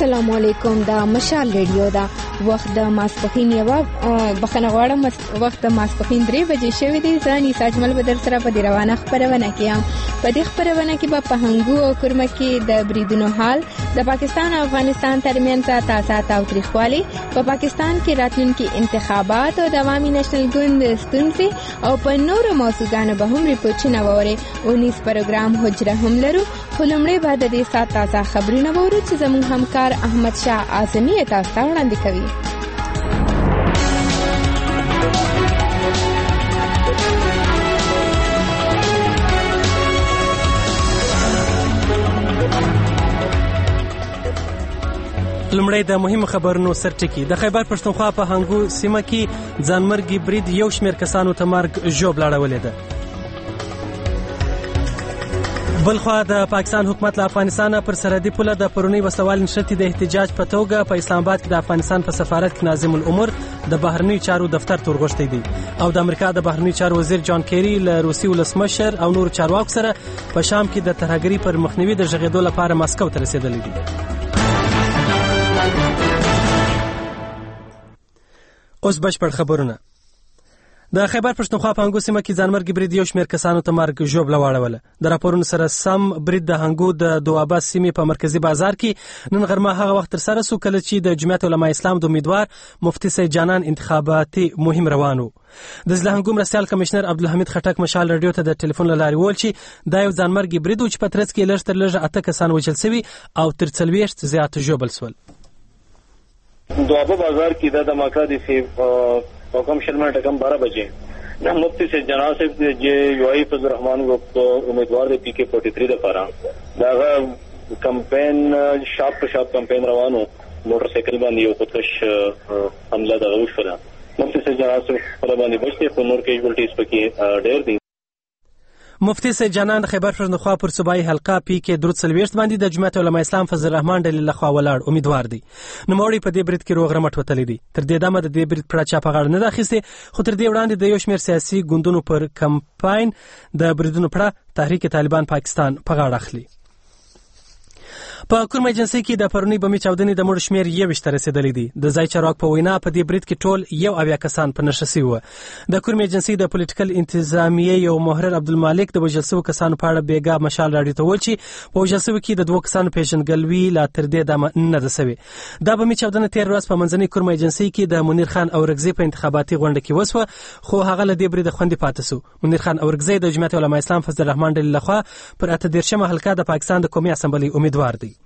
السلام علیکم. دا مشال ریډیو دا وخت د ماسپخین یوه بخښنه غواړم وخت د ماسپخین 3 بجې شوی دی. زه انیسا اجمل به در سره په دې روانه خپرونه کې یم. په دې خپرونه کې به په هنګو او کرمه کې د بریدونو حال، د پاکستان او افغانستان ترمنځ تاسات او تاریخوالي، په پاکستان کې راتلونکي انتخابات او د عوامي نېشنل ګوند ستونزې او په نورو موضوعګانو به هم ریپورټونه واورئ. 19 پروګرام حجره هم لرو، خو لومړی به د دې ساعت تازه خبرونه واورو چې زموږ همکار احمد شاه اعظمي تاسو ته وړاندې کوي. لومړی د مهمو خبرونو سرټکی. د خیبر پښتونخوا په هنګو سیمه کې ځانمرګي برید یو شمېر کسانو ته مرګ ژوبله اړولې ده. بلخوا د پاکستان حکومت له افغانستانه پر سرحدي پوله د پرونی وسوال نشرتي د احتجاج په توګه په اسلام آباد کې د افغانستان په سفارت کې ناظم الامور د بهرنیو چارو دفتر تورغوښتی دی او د امریکا د بهرنیو چارو وزیر جان کیری له روسي ولسمشر او نور چارواکو سره په شام کې د ترهګرۍ پر مخنیوي د غږېدو لپاره مسکو ته رسیدلی دي. اوس بشپړ خبرونه. د خیبر پښتونخوا په هنګو سیمه کې ځانمرګي برید یو شمېر کسانو ته مرګ ژوبله واړوله. د راپورونو سره سم برید د هنګو د دوابه سیمې په مرکزي بازار کې نن غرمه هغه وخت ترسره سو کله چې د جمعیت علماء اسلام د امیدوار مفتي سید جانان انتخاباتي مهم روان و. د ضلع هنګو مرستیال کمشنر عبدالحمید خټک مشال رادیو ته د ټلیفون له لارې وویل چې دا یو ځانمرګي برید و چې په ترڅ کې لږ تر لږه 8 کسان وژل سوي او تر 40 زیات ژوبل سول. دوابه بازار کې دا دھماکہ دي چې حکم شرما ټکم 12 بجے نہ مفتی سے جناب سے جو یوئی فضل الرحمان کو امیدوار دے پی کے 43 دفعہ دا کمپین شاپ په شاپ کمپین روانو موټر سایکل باندې یو خودکش حمله د غوښ کړه. مفتی سے جناب سے پر باندې بچته په نور کیژوالټیز پکې ډېر دي. مفتی سید جانان د خیبر پښتونخوا پر صوبایي حلقه پی کې 43 باندې د جمعیت علماء اسلام فضل الرحمن ډلې لخوا ولاړ امیدوار دي. نوموړي په دې برید کې روغ رمټ وتلی دي. تر دې دمه د دې برید پړه چا په غاړه نه ده اخیستې، خو تر دې وړاندې د یو شمېر سیاسي ګوندونو پر کمپاین د بریدونو پړه تحریک طالبان پاکستان په غاړه اخلي. په کورم ایجنسی کې د پرونی بمي چاودنې د مړو شمېر 21 ته رسیدلی دی. د ځای چارواک په وینا په دې برید کې ټول 21 کسان په نښه شوي وو. د کورم ایجنسی د پولیټیکل انتظامیې یو محرر عبدالمالک د وژل شوو کسانو په اړه بیګا مشال راډیو ته وویل چې په وژل شوو کې د 2 کسانو پیژندګلوي لا تر دې دمه نه ده سوې. دا بمي چاودنه تېر ورځ په منځنۍ کورم ایجنسی کې د منیر خان اورګزی په انتخاباتي غونډه کې وسوه، خو هغه له دې برید خوندې پاتې سو. منیر خان اورګزی د جمعیت علماء اسلام فضل الرحمن ډلې لخوا پر 18 حلقه د پاکستان د قومي اسمبلی امیدوار دی.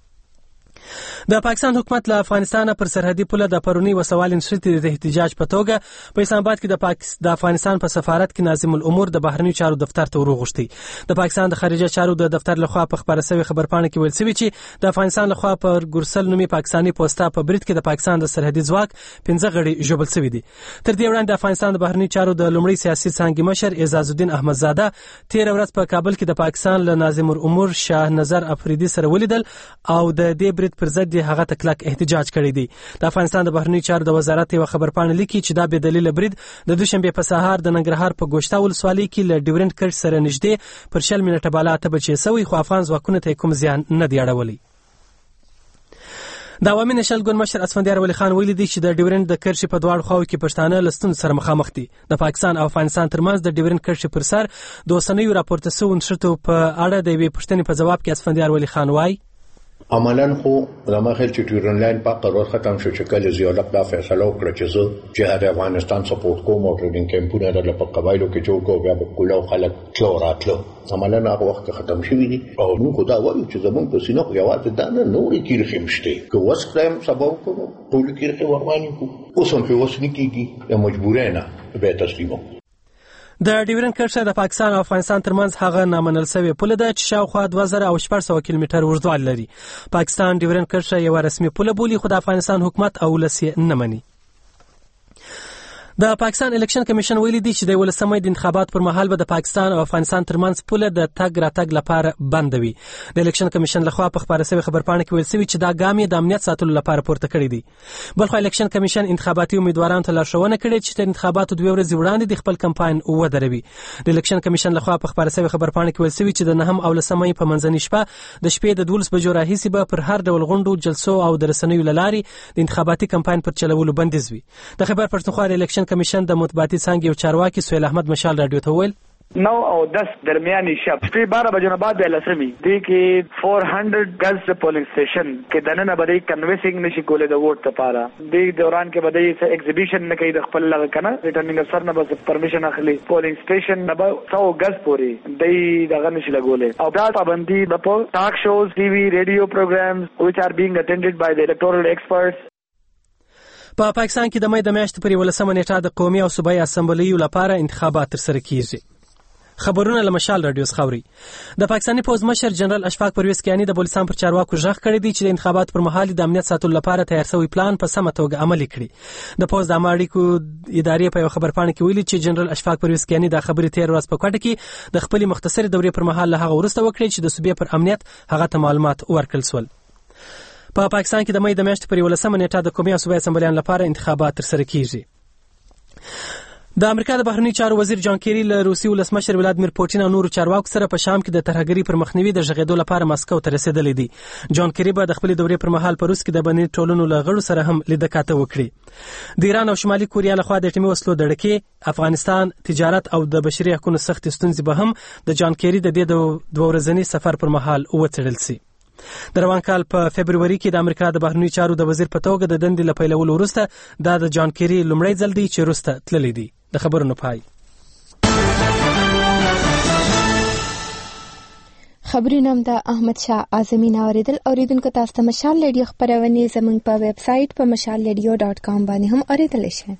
د پاکستان حکومت له افغانستان پر سرحدي پوله د پرونی وسوال نشرتي د احتجاج په توګه په اسلام آباد کې د افغانستان په سفارت کې ناظم الامور د بهرنیو چارو دفتر ته وروغوښتي. د پاکستان د خارجه چارو د دفتر لخوا په خبره شوی خبرپاڼه کې ویل شوی چې د افغانستان لخوا پر ګرسل نومي پاکستاني پوسټا په برید کې د پاکستان د سرحدي ځواک 15 غړي ژوبل شوي دي. تر دې وړاندې د افغانستان د بهرنیو چارو د لومړي سیاسي څانګې مشر اعزاز الدین احمدزاده تیر ورځ په کابل کې د پاکستان له ناظم الامور شاه نظر افریدي سره ولیدل او د دې برید پر ضد هغه تکلک احتجاج کړی دی. د افغانستان د بهرنیو چارو د وزارت یو خبرپاڼه لیکي چې دا بې دلیله برید د دوشنبه په سهار د ننګرهار په ګوشتا ولسوالۍ کې له ډیورنډ کرښ سره نږدې پر 40 منټه بالا 8 بجې سوی، خو افغان ځواکونو ته کوم زیان نه دی اړولی. د عوامي نېشنل ګوند مشر اسفندیار ولی خان ویلي دی چې د ډیورنډ د کرښې په دواړو خواو کې پښتانه له ستونزو سره مخامخ دي. د پاکستان او افغانستان ترمنځ د ډیورنډ کرښې پر سر د اوسنیو راپورته شویو نښتو په اړه د یوې پوښتنې په جواب کې اسفندیار ولی خان وایي عملاً خو زما خیال چې ډیورنډ لاین په قرار ختم شو چې کله زیارت دا فیصله وکړه چې زه جهاد افغانستان سپورټ کوم او ټریننګ کیمپونه د په قبایلو کې جوړ کوم بیا په کولو خلک تلو راتلو. عملاً هغه وخت ختم شوی دي او موږ دا وایو چې زمونږ په سینه خو یوازې دا نه نورې کیرخې مشته که وس کرایم سبا وکړو ټول کیرخې ورمانې کو اوس هم په وس نه کیږي مجبورې نه به تسلیمو. د ډیورنډ کرښه د پاکستان او افغانستان ترمنځ هغه نامنل شوې پوله ده چې شاوخوا 2600 کیلومتر اوږدوالی لري. پاکستان ډیورنډ کرښه یوه رسمي پوله بولي، خو د افغانستان حکومت او ولس یې نه مني. د پاکستان الیکشن کمیشن ویلي دی چې د 18 د انتخابات پر مهال به د پاکستان او افغانستان ترمنځ پوله د تګ راتګ لپاره بند وي. د الیکشن کمیشن لخوا په خبره شوی خبرپاڼه کې ویل شوی چې دا ګام یې د امنیت ساتلو لپاره پورته کړی دی. بلخو الیکشن کمیشن انتخاباتي امیدوارانو ته لارښوونه کړې چې د انتخاباتو 2 ورځې وړاندې د خپل کمپاین ودروي. د الیکشن کمیشن لخوا په خبره شوی خبرپاڼه کې ویل شوی چې د 9 او 10 مې په منځنۍ شپه د شپې د 12 بجو راهیسې به پر هر ډول غونډو، جلسو او د رسنیو له لارې د انتخاباتي کمپاین پر چلولو بندیز وي. د خیبر پښتونخوا الیکشن کمیشن د مطبوعاتي څانګې یو چارواکي سهیل احمد مشال رادیو ته وویل 9 او 10 درمیاني شب شپې 12 بجو نه بعد د لسمي دی کې 400 غز پولینګ سټیشن کې دننه باندې کنوینسینګ نشي کولای د ووټ لپاره. د دوران کې باندې ایگزیبیشن نه کوي د خپل لغه کنه ریټرنینګ افسر نه بس پرمیشن اخلي. پولینګ سټیشن نه 100 غز پوري دی دغه نشي لګولې. او دا پابندي د ټاک شوز، ټي وی، ریډیو پروګرامز which are being attended by the electoral experts. په پاکستان کې د مې د میاشتې پر 18 نیټه د قومي او صوبایي اسمبلیو لپاره انتخابات ترسره کیږي. خبرونه له مشال رادیو خاوري. د پاکستاني پوز مشر جنرال اشفاق پرویز کیانی د بلوچستان پر چارواکو ژغ کړی دی چې د انتخابات پر مهال د امنیت ساتلو لپاره تیار شوی پلان په سمه توګه عملي کړي. د پوز د امریکو ادارې په خبرپاڼه کې ویلي چې جنرال اشفاق پرویز کیانی د خبرې تیر ورځ په کوټه کې د خپل مختصر دورې پر مهال له هغه ورسته وکړي چې د صوبې پر امنیت هغه ته معلومات ورکړل شول. په پاکستان کې د مې د میاشتې پر 18 نیټه د قومي او صوبایي اسمبلیانو لپاره انتخابات ترسره کیږي. د امریکا د بهرنی چارو وزیر جان کیری له روسي ولسمشر ولادیمیر پوتین او نورو چارواکو سره په شام کې د ترهګرۍ پر مخنیوي د ژغېدو لپاره مسکو ته رسیدلی دی. جان کیری به د خپل دورې پر مهال په روس کې د بنې ټولنو له غړو سره هم لیدکاته وکړي. د ایران او شمالي کوریا لخوا د ټیمي وسلو د ډکې افغانستان تجارت او د بشري حقوقو سخت ستونزې به هم د جان کیری د دې 2 ورځني سفر پر مهال وڅېړل شي. د روان کال په فبروري کې د امریکا د بهرنی چارو د وزیر په توګه د دندې له پیلولو وروسته دا د جان کیری لومړی ځل دی چې روس ته تللی دی. د خبرونو پای. خبرونه هم د احمد شاه اعظمي اوریدل. اوریدونکو تاسو ته مشال رادیو خبرونه زموږ په ویب سټ په mashalradio.com باندې هم اوریدل شي.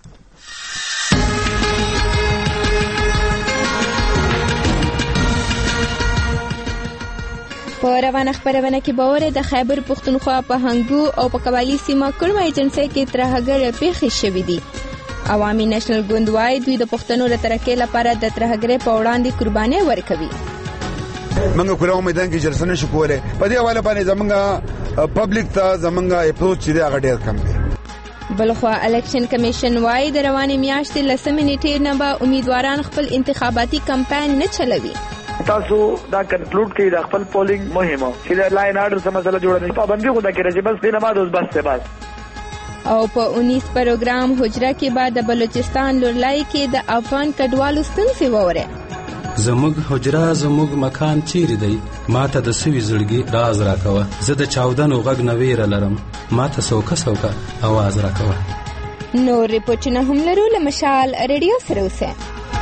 په روانه خبرونه کې باور د خیبر پښتونخوا په هنګو او په قبایلی سیمه کړم ایجنسي کې ترهګر پیښې شوې دي. عوامي نېشنل ګوند وايي دوی د پښتنو د ترکې لپاره د ترهګرۍ په وړاندې قرباني ورکوي. منګه کومه میدان کې جلسه نشو کوله. په دې حواله باندې زمونږه پبلک ته زمونږه اپروچ دی هغه ډیر کم دی. بلخوا الیکشن کمیشن وايي د روانې میاشتې 10 نیټې نه به امیدواران خپل انتخاباتي کمپاین نه چلوي. تاسو دا کنکلود کړئ د خپل پولینګ مهمه چې د لاین آرډر سم مسله جوړه نه پابندي خو دا کې راځي بس دینه بعد اوس بس ته بس. او په 19 پروګرام حجره کې بعد د بلوچستان لورلای کې د افغان کډوالو ستونزې ووره. زموږ حجره زموږ مکان چیرې دی؟ ماته د سوي زړګي راز راکوه. زه د چاودنو غږ نه ویره لرم. ماته سوکه आवाज راکوه. نور ریپورتونه هم لرو. له مشال رادیو سره اوسه.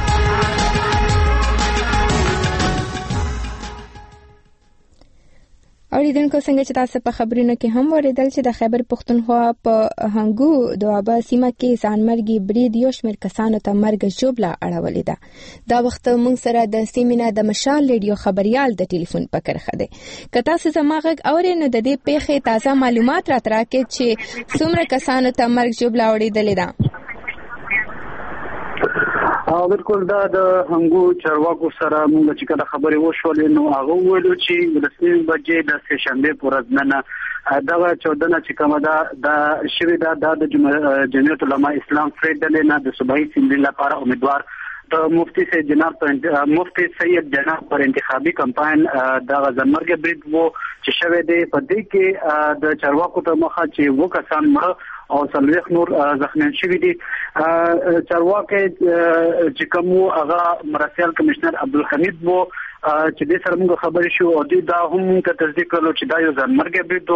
اوریدونکو څنګه چې تاسو په خبرونو کې هم اوریدل چې د خیبر پښتونخوا په هنګو دوابه سیمه کې ځانمرګي برید یو شمېر کسانو ته مرګ ژوبله اړولې ده. دا وخت موږ سره د سیمینه د مشال رادیو خبريال د ټلیفون په کرخه ده. که تاسو زما غږ اورئ نو د دې پیښې تازه معلومات راکړئ چې څومره کسانو ته مرګ ژوبله اړېدلې ده. بالکل دا د هنګو چارواکو سره موږ چې کله خبرې وشولې نو هغه ویلو چې د 3 بجې د سهشنبه پر ورځ نه دا 14 چې کومه دا شوی دا د جمعیت علماء اسلام فریډل نه د صوبایي اسمبلی لپاره امیدوار د مفتی سید جناب پر انتخابي کمپاین د ځنمرګ برید وو چې شوی دی. په دې کې د چارواکو ته مخه چې و کسان مړه او څلوېښت نور زخمیان شوي دي. چارواکي چې کوم هغه مرسیال کمشنر عبدالحمید وو چې دې سره موږ خبرې شو او دوی دا هم موږ تصدیق کړو چې دا یو ځانمرګی برید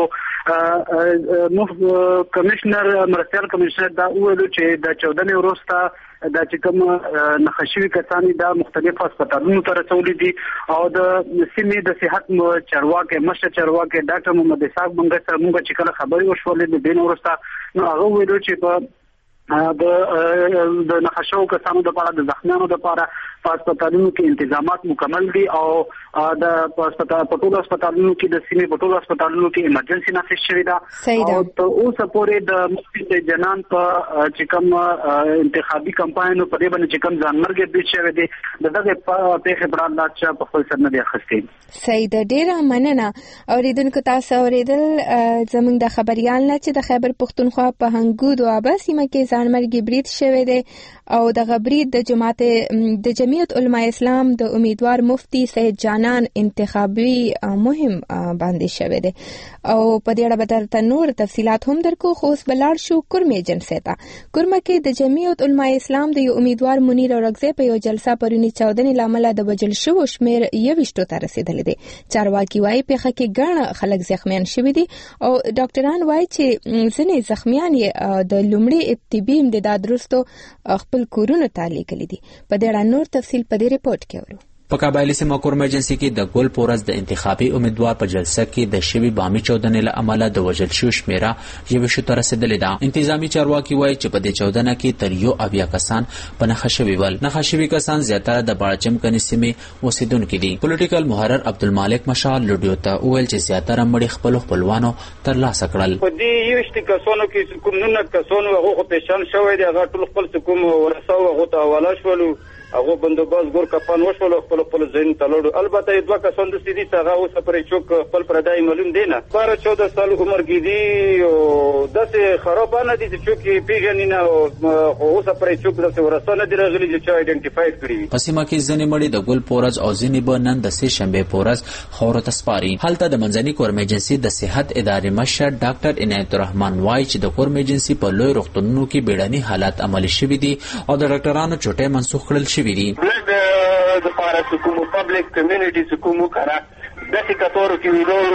و. کمشنر مرسیال کمشنر دا وویلو چې د 14 وروسته دا چې کوم نخښوي کسان دا مختلف هسپتالونو ته رسولي دي او د سیمې د صحت چارواکي مشر چارواکي ډاکټر محمد اسحاق بنګ سره موږ چې کله خبرې وشولې د دین وروسته نو هغه ویلو چې په د نخښو کسانو لپاره د زخمیانو لپاره هسپتالونو کې تنظیمات مکمل دي او د پټول هسپتالونو کې د سیمې پټول هسپتالونو کې ایمرجنسي نافذ شوې ده او ته اوس پورې د مفتی جنان په چې کوم انتخابي کمپاین په دې باندې چې کوم ځانمرګ دي شوی دي دغه په پیښه پر الله چې په خپل سر نه دی اخیستي. سید ډیره مننه. اوریدونکو تاسو اوریدل زموږ د خبريال نه چې د خیبر پختونخوا په هنګو دوابه سیمه کې ځانمرګي برید شوی دی او د غبرید د جمعیت علماء اسلام د امیدوار مفتی سید جانان انتخابي مهم باندې شوی دی او په دې اړه به درته نور تفصيلات هم درکو. خو اوس بلاړ شو کورمه ایجنسی ته. کورمه کې د جمعیت علماء اسلام د یو امیدوار منیر اورغزی په یو جلسه پرونی 14 لامل د وجل شو شمیر 21 ته رسیدلی دی. چارواکي وايي په خکه ګڼ خلک زخمیان شوي دي او ډاکټران وايي چې ځینې زخمیان د لومړي طبي امداد وروسته خپل کورونو ته لیږلي دي. په دې اړه نور تفصیل په دې ریپورت کې اورو. په قبایلی سیمه کورمه ایجنسی کې د ګل پورز د انتخابي امیدوار په جلسه کې د شوی بامي 14 له عمله د وجل شو شمیره یو شو تر رسیدلې ده. انتظامی چارواکي وایي چې په دې 14 کې تر یو اویا کسان په نخښوي ول. نخښوي کسان زیاتره د باړچم کني سیمه اوسیدونکو دي. پولیټیکل محرر عبدالمالک مشال لډیو ته وویل چې زیاتره مړي خپلوانو تر لاسه کړل. په دې یوشت کسانو کې کوم نه کسانو هغه پېښان شوی دی هغه ټول خپل کوم ورساو هغه ته حواله شولو هغه بندوبست ګور کفن وشول خپل ځین تلوړ. البته دوه کسان د سړي څنګه اوس پرې چوک خپل پردای معلوم دي نه 14 سال عمر کې دي او داسې خراب نه دي چې چوک پیژنې نه او اوس پرې چوک د ورسانه دی راغلي چې آیډنټیفاید کړي. پسیمه کې ځنې مړي د ګل پورز او ځنې به نن د سه شنبه پورز خور تسپاري. هلته د منځني کورم ایجنسی د صحت ادارې مشر ډاکټر عنایت الرحمن وایي چې د کورم ایجنسی په لوی روغتونونو کې بیړني حالات عملي شوي دي او د ډاکټرانو چټي منسوخ کړل شوي دي. د پاره کوم پبلک کمیونټي کوم کړه د کتورو کې ویلو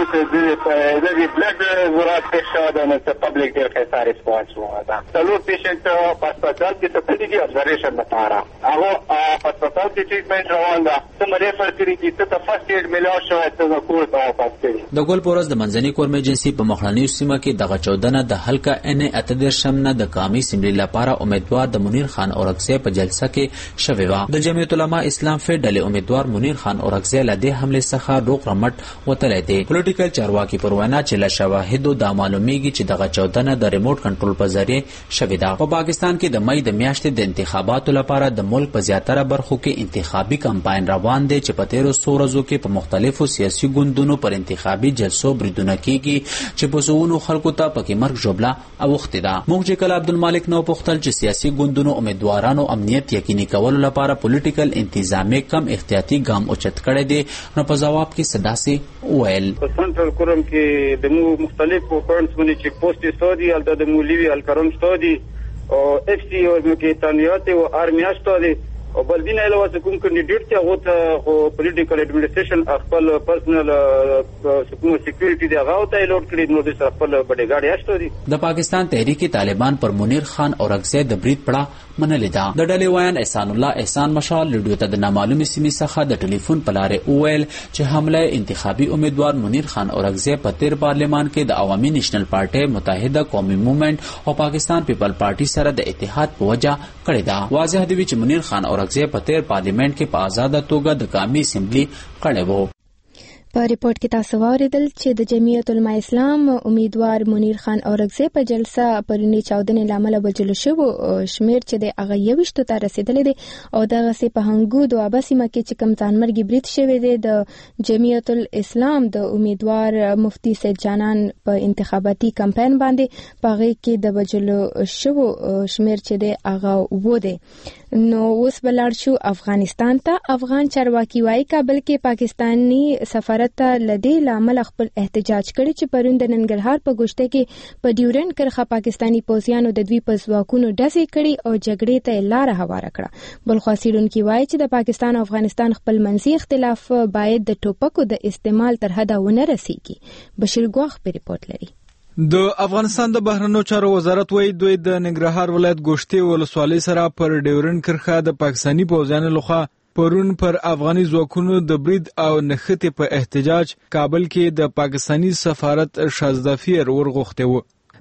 چې د بلډ ورات پېښه ده نو پبلک ډېر ښه ریسپانس وکړه. څلور پیشنټ په هسپتال کې تپلي دي ابزرویشن لپاره هغه په هسپتال کې ټریټمنټ روان ده. څه ریفر کړي چې ته فرست ایډ ملاو شوی ته کور ته واپس کړي. د ګل پورز د منځني کورم ایجنسی په مخړنیو سیمه کې دغه 14 د حلقه ان اتدر شمنه د قومي سیمبلی لپاره امیدوار د منیر خان اورغزی په جلسه کې شوی و. د جمعیت علماء اسلام فدرال امیدوار منیر خان اورغزی له دې حمله څخه روغ رمټ وتلې دي. پولیټیکل چارواکي پر وینا چې له شواهدو د معلومیږي چې دغه 14 د ریموټ کنټرول په ذریعہ شوی ده. په پاکستان کې د مئی د میاشتې د انتخاباتو لپاره د ملک په زیاتره برخو کې انتخابي کمپاین روان دي چې په 1300 ورځو کې په مختلفو سیاسي ګوندونو پر انتخابي جلسو بریدونه کیږي چې په سونو خلکو ته پکې مرګ جوړه اوخته ده. موږ چې کله عبدالمالک نو پختل چې سیاسي ګوندونو امیدوارانو امنیت یقیني کولو لپاره پولیټیکل انتظامی کم احتیاطي ګام اوچت کړی دي نو په جواب کې صداسي ویل. په سنټرل کورم کې د مختلفو پوینټس باندې چې پوسټ استادي الته د مولیوی الکرم استادي او اف سی او کې تانیات او ارمي استادي او بل دین علاوه کوم کینډیډیټ ته هغه خو پولیټیکل اډمنسټریشن خپل پرسنل کوم سکیورټي دی هغه ته لوډ کړی نو د خپل بډې گاډي استادي. د پاکستان تحریک طالبان پر منیر خان اورغزی د برید پړه منلې ده. د ډلې وایان احسان الله احسان مشال لډیو ته د نامعلومه سیمې څخه د ټلیفون په لارې اویل چې حمله انتخابي امیدوار منیر خان اورغزی په تیر پارلیمان کې د عوامي نېشنل پارټي متحده قومي موومېنټ او پاکستان پیپل پارټي سره د اتحاد په وجه کړی ده. واضح دی چې منیر خان اورغزی په تیر پارلیمنت کې په آزاده توګه د قومي اسمبلی کړی وو. په ریپورت کې تاسو واوریدل چې د جمعیت علماء اسلام امیدوار منیر خان اورغزی په جلسه پرونی 14 لامل وجل شو شمیر چې د هغه 21 ته رسیدلی دی او دغه سي په هنګو دوه سیمه کې چې کم ځانمرګي برید شوی دی د جمعیت الاسلام د امیدوار مفتی سید جانان په انتخاباتي کمپاین باندې پغې کې د وجل شو شمیر چې د هغه و دی. نو اوس بلار شو افغانستان ته. افغان چارواکي وايي کابل کې پاکستانی سفارت ته لدی لامل خپل احتجاج کړي چې پرون د ننګرهار په ګوشته کې په ډیورنډ کرخه پاکستانی پوځیانو د دوی په ځواکونو ډزې کړي او جګړې ته لار هواره کړه. بل خاصیرونکي وايي چې د پاکستان او افغانستان خپل منځي اختلاف باید د ټوپکو د استعمال تر حده ونه رسیږي. بشیر ګواخ په ریپورت لري. د افغانستان د بهرنیو چارو وزارت وایي دوی د ننګرهار ولایت ګوشتي ولسوالۍ سره پر ډیورنډ کرښه د پاکستانی پوځیانو لخوا پرون پر افغاني ځواکونو د برید او نښتې په احتجاج کابل کې د پاکستانی سفارت شازدافیر ورغوښته و.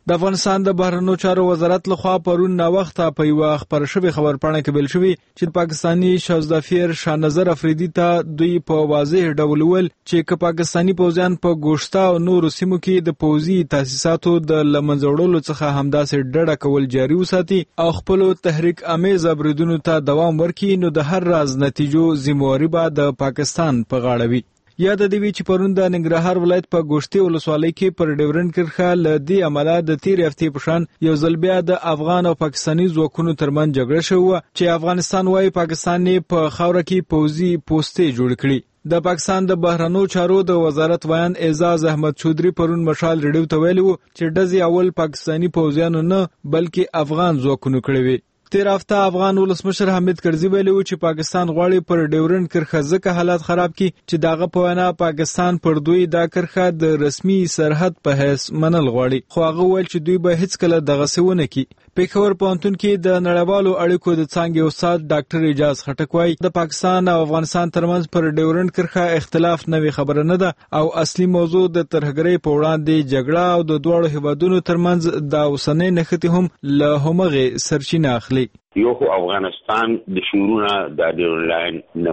د افغانستان د بهرنیو چارو وزارت لخوا پرون ناوخته په یوه خبره شوې خبرپاڼه کې ویل شوي چې پاکستاني شاهزدافیر شاهنظر افریدي ته دوی په واضح ډول وویل چې که پاکستاني پوځیان په ګوشته او نورو سیمو کې د پوځي تاسیساتو د له منځه وړلو څخه همداسې ډډه کول جاري وساتي او خپلو تحریک امیز بریدونو ته دوام ورکړي نو د هر راز نتیجو ذمہواري به د پاکستان په غاړه وي. یاد دی وی چې پرون د ننګرهار ولایت په ګوشتي ولسوالۍ کې پر ډیورنډ کرښه ل دې عمله د تیر هفتې په شان یو ځل بیا د افغان او پاکستاني ځواکونو ترمنځ جګړه شوه چې افغانستان وايي پاکستان یې په خاوره کې پوځي پوستې جوړ کړي. د پاکستان د بهرنیو چارو د وزارت ویان اعزاز احمد چودري پرون مشال ریډیو ته ویلي وو چې ډزې اول پاکستاني پوځیانو نه بلکې افغان ځواکونو کړې وي. تیر هفته افغان ولسمشر حامد کرزي ویلي و چې پاکستان غواړي پر ډیورنډ کرښه ځکه حالات خراب کړي چې داغه په وینا پاکستان پر دوی دا کرښه د رسمي سرحد په حیث منل غواړي خو هغه ویل چې دوی به هیڅ کله دغه څه ونه کړي. پېښور پوهنتون کې د نړیوالو اړیکو د څانګې استاد ډاکټر اعجاز خټک وایي د پاکستان او افغانستان ترمنځ پر ډیورنډ کرښه اختلاف نوې خبره نه ده او اصلي موضوع د ترهګرۍ په وړاندې جګړه او د دواړو هیوادونو ترمنځ د اوسنۍ نښتې هم له همغې سرچینه اخلي. یو خو افغانستان د شورونه د ډیورنډ نه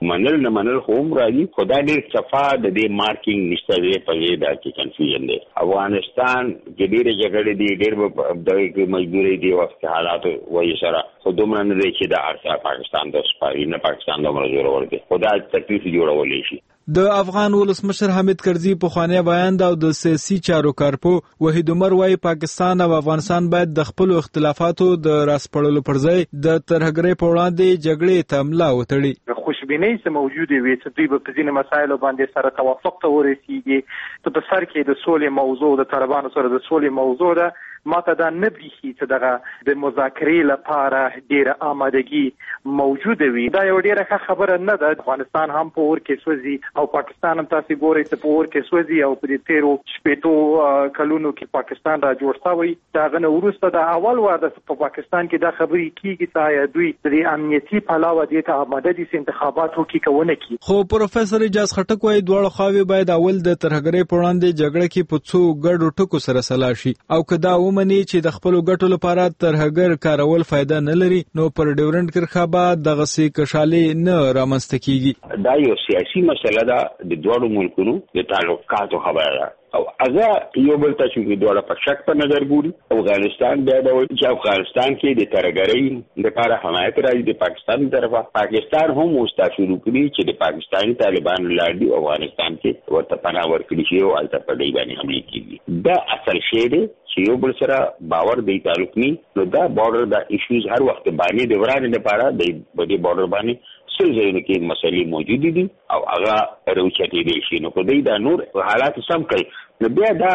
منل خو هم راځي خو دا ډېر صفا د دې مارکینګ نشته دی په دې دا کې کنفیوژن دی. افغانستان کې ډېرې جګړې دي ډېر دغه مجبورې دي وخت حالات وایي سره خو دومره نه دی چې دا ارسا پاکستان د سپاري نه پاکستان دومره زورور دی خو دا تکلیف جوړولی شي. د افغان ولسمشر حامد کرزي په خوانی بیان دا د سیاسي چارو کارپو وحید عمر وايي پاکستان او افغانستان باید د خپل اختلافاتو د راسپړلو پر ځای د ترهګرۍ په وړاندې جګړې ته ملا وتړي. خوشبینۍ چې موجوده وي چې دوی په ځینې مسایلو باندې سره توافق ته ورسیږي ته په سر کې د سولې موضوع د طالبانو سره د سولې موضوع ده ماته دا نه بریښي چې دغه د مذاکرې لپاره ډېره آمادګي موجوده وي. دا یو ډېره ښه خبره نه ده. افغانستان هم په اور کې سوځي او پاکستان هم تاسې ګورئ چې په اور کې سوځي او په دې تیرو شپېتو کلونو کې پاکستان را جوړ شوی د هغه نه وروسته د اول وار په پاکستان کې دا خبرې کېږي چې آیا دوی د امنیتي پلوه دې ته آماده دي چې انتخابات وکړي که ونه کړي. خو پروفیسور اعجاز خټک وايي دواړه خواوې باید اول د ترهګرۍ په وړاندې جګړه کې په څو ګډو ټکو سره سلا شي او که دا ومني چې د خپلو ګټو لپاره ترهګر کارول فایده نه لري نو پر ډیورنډ کرښه به دغسې کشالې نه رامنځته کیږي. دا یو سیاسي مسله ده د دواړو ملکونو د تعلقاتو خبره ده او هغه یو بل ته چې دواړه په شک په نظر ګوري. افغانستان بیا دا وایي چې افغانستان کې د ترهګرۍ لپاره حمایت راځي د پاکستان طرفه. پاکستان هم اوس دا شروع کړي چې د پاکستاني طالبانو لاندې افغانستان کې ورته پناه ورکړي شي او هلته په دوی باندې حملې کېږي. دا اصل شی دی چې یو بل سره باور دی تعلق ني نو دا بارډر دا ایشوز هر وخت باندې د ورانې لپاره د دې بارډر باندې څه ځایونه کې مسلې موجود دي او هغه راوچتې دي شي نو په دې دا نور حالات سم کوي نو بیا دا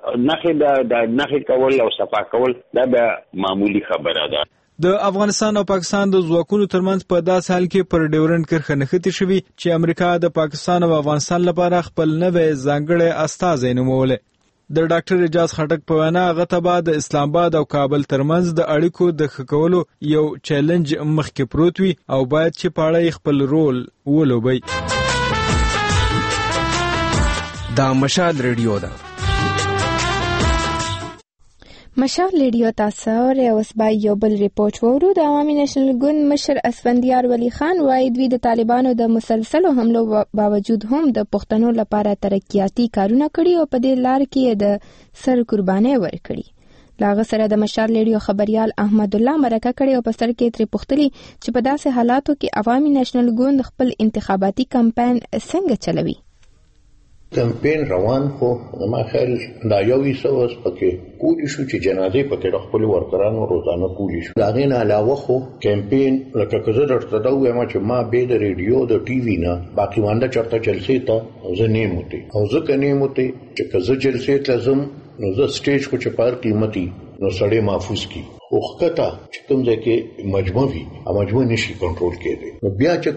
نخې کول او صفا کول دا د معمولی خبره ده. د افغانستان او پاکستان د ځواکونو ترمنځ په داس حال کې پر ډیورنډ کرښه نښتې شوي چې امریکا د پاکستان او افغانستان لپاره خپل نوی ځانګړی استازی نومولی. د ډاکټر اعجاز خټک په وینا هغه ته به د اسلام آباد او کابل ترمنځ د اړیکو د ښه کولو یو چیلنج مخکې پروت وي او باید چې په اړه خپل رول ولوبوي. دا مشال ریډیو ده. مشال ریډیو تاسو او اوس به یو بل ریپورت وورو. د عوامي نېشنل ګوند مشر اسفندیار ولی خان وايي دوی د طالبانو د مسلسلو حملو باوجود هم د پښتنو لپاره ترقیاتي کارونه کړي او په دې لار کې د سر قرباني ورکړي. لاغه سره د مشال ریډیو خبريال احمد الله مرکه کړي او په سر کې تر پختلي چې په داسې حالاتو کې عوامي نېشنل ګوند خپل انتخاباتي کمپاین څنګه چلوي. کمپین روان خو ما خیال دا یو څه اوس پکې کولی شو چې جنازې پکې خپل ورکرانو روزانه کولی شو. دا غین علاوه خو کمپین لکه که زه درته دا وایم چې ما به د ریډیو د ټي وي نه باقي وانده چرته جلسې ته زه نه موتي او زه کني موتي چې که زه جلسې ته زم نو زه سټیج کو چې پار قیمتي نو سړی محفوظ کی خو خطا چې کوم ځای کې مجموعي او مجموعي نشي کنټرول کېږي نو بیا چې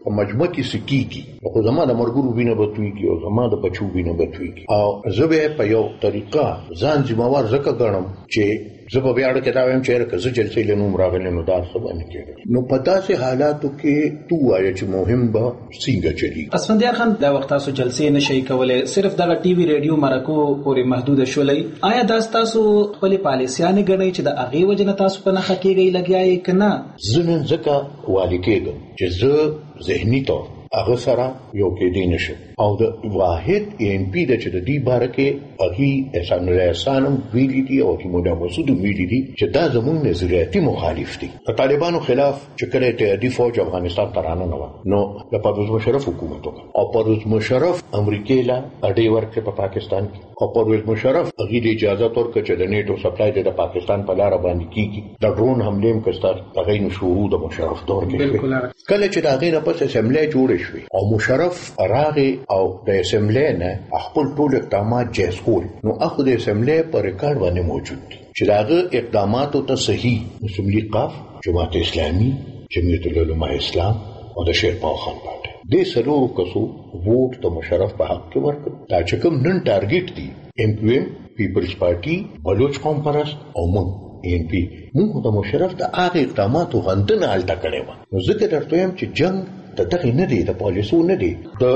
په مجموع کې سکیږي خو زما د مرګورو وینه بتويږي او زما د بچو وینه بتويږي او زه به په یو طریقه ځان ذمہوار زکه ګڼم چې زه په بیا اړه کې دا وایم چې راکزه جلسې له نوم راغلی نو دا څه باندې کېږي نو په داسې حالاتو کې تو وایې چې مهم به څنګه چلی اسفندیار خان دا وخت تاسو جلسې نشئ کولای صرف دا ټي وي ریډیو مرکو پورې محدود شولې آیا دا تاسو خپل پالیسیانه غنئ چې د اغه وجنه تاسو په نخښه کېږي لګیاي کنه زنن زکه والی کېږم چې زه ذهني طور هغه سره یو کې دی نشم او د واحد ام پی د چې د دې باره کې هغه احسان الله احسانم ویلي دي او چې مولا مسعود ویلي دي چې دا زموږ نظریاتي مخالف دي د طالبانو خلاف چې کله ته د فوج افغانستان ترانه نه نو د پرویز مشرف حکومت او پرویز مشرف امریکا لا اډي ورکه په پاکستان کې او پرویز مشرف هغه د اجازه تور کچ د نیټو سپلای د پاکستان په لار باندې کیږي د ډرون حمله هم کستار هغه نو شروع د مشرف دور کې کله چې دا غي نه پس اسمبلی جوړ شوی او مشرف راغی او د اسمبلی نه خپل ټول اقدامات جایز کول نو اخو د اسمبلی پر ریکارډ باندې موجود دي چې داغه اقدامات ته صحیح مسلم لیگ قاف جماعت اسلامی جمعیت العلماء اسلام او د شیرپاو خان پارټي د سلو کسو ووټ د مشرف په حق کې ورکړ دا چې کوم نن ټارګټ دي ام پی ایم پیپلز پارټي بلوچ قوم پرست او مونږ ام پی موږ د مشرف د هغه اقداماتو غندنه الټه کړې و نو ځکه درته هم چې جنگ د دغه نه دی د پالیسو نه دی د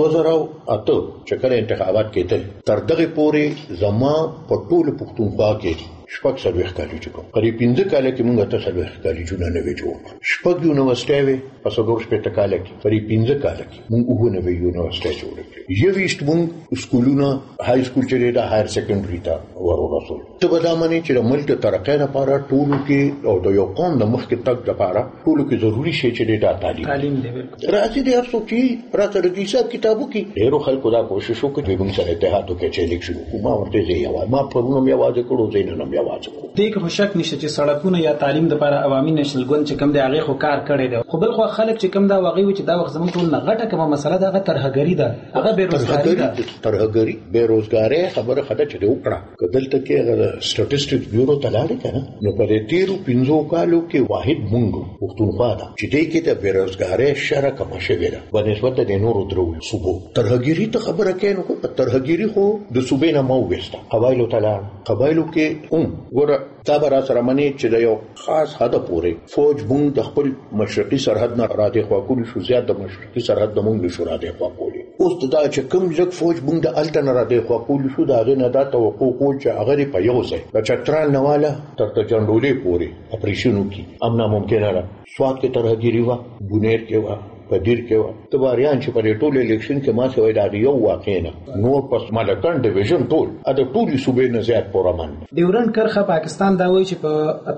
2008 چې کله انتخابات کېدل تر دغه پورې زما په ټول پښتونخوا کې شپږ سلويخ کالج کوم قریب 15 کال کې موږ ته سلويخ کالجونه نه وجو شپږ یونیورسيټي وي په څلور شپږ کال کې قریب 15 کال کې موږ وو نه یونیورسيټي جوړ کړې یو ویشت موږ سکولونه های سکول چې دا هایر سیکنډري ته ورورسول ته به دا معنی چې د ملک ترقۍ لپاره ټولو کې او د یو قوم د مخکې تګ لپاره ټولو کې ضروری شی چې دا تعلیم دی راځي د هر څوک چې راځي د حساب کتابو کې ډیرو خلکو دا کوشش وکړي چې موږ سره اتحاد وکړي چې الیکشن ما ورته زیاوه ما پرونو مې आवाज کړو زینو دې کې شک نشته چې سړکونه یا تعلیم لپاره عوامي نشل ګوند چې کوم دی هغه خو کار کړی دی خو بل خو خلک چې کوم دا واغوي چې دا وخت زموږ ټول نه غټه کومه مسله ده هغه ترهګری ده هغه بیروزګاری ده ترهګری بیروزګاری خبره خدای چې وکړه کدلته کې هغه سټټیسټکس بیورو تلاړ کنه نو په دې 13 کالو کې واحد مونږ پښتونخوا ده چې دې کې د بیروزګاری شره کومه شوی ده په نسبت د نورو درو صوبو ترهګری ته خبره کوي نو ترهګری خو د صوبې نه مو وسته قبایلو تلاړ قبایلو کې ګوره دا به را سره منی چې د یو خاص حد پورې فوج مونږ د خپل مشرقي سرحد نه را دې خوا کولی شو زیات د مشرقي سرحد د مونږ شو را دې خوا کولی اوس دا چې کوم لږ فوج مونږ د الټن را دې خوا کولی شو دا غي نه دا توقع کو چې هغه په یو ځای د چترال نواله تر جنډولې پورې اپریشن وکي امنا ممکن نه سواد کې ترهګيري وا بونیر کې وا پدیر کې وا تباریان چې په ټول الیکشن کې ما سوي دا یو واقع نه نور پس مالکان ډیویژن ټول د ټولي صوبې نه زیات پورمن ډیورن کرخه پاکستان دا وایي چې په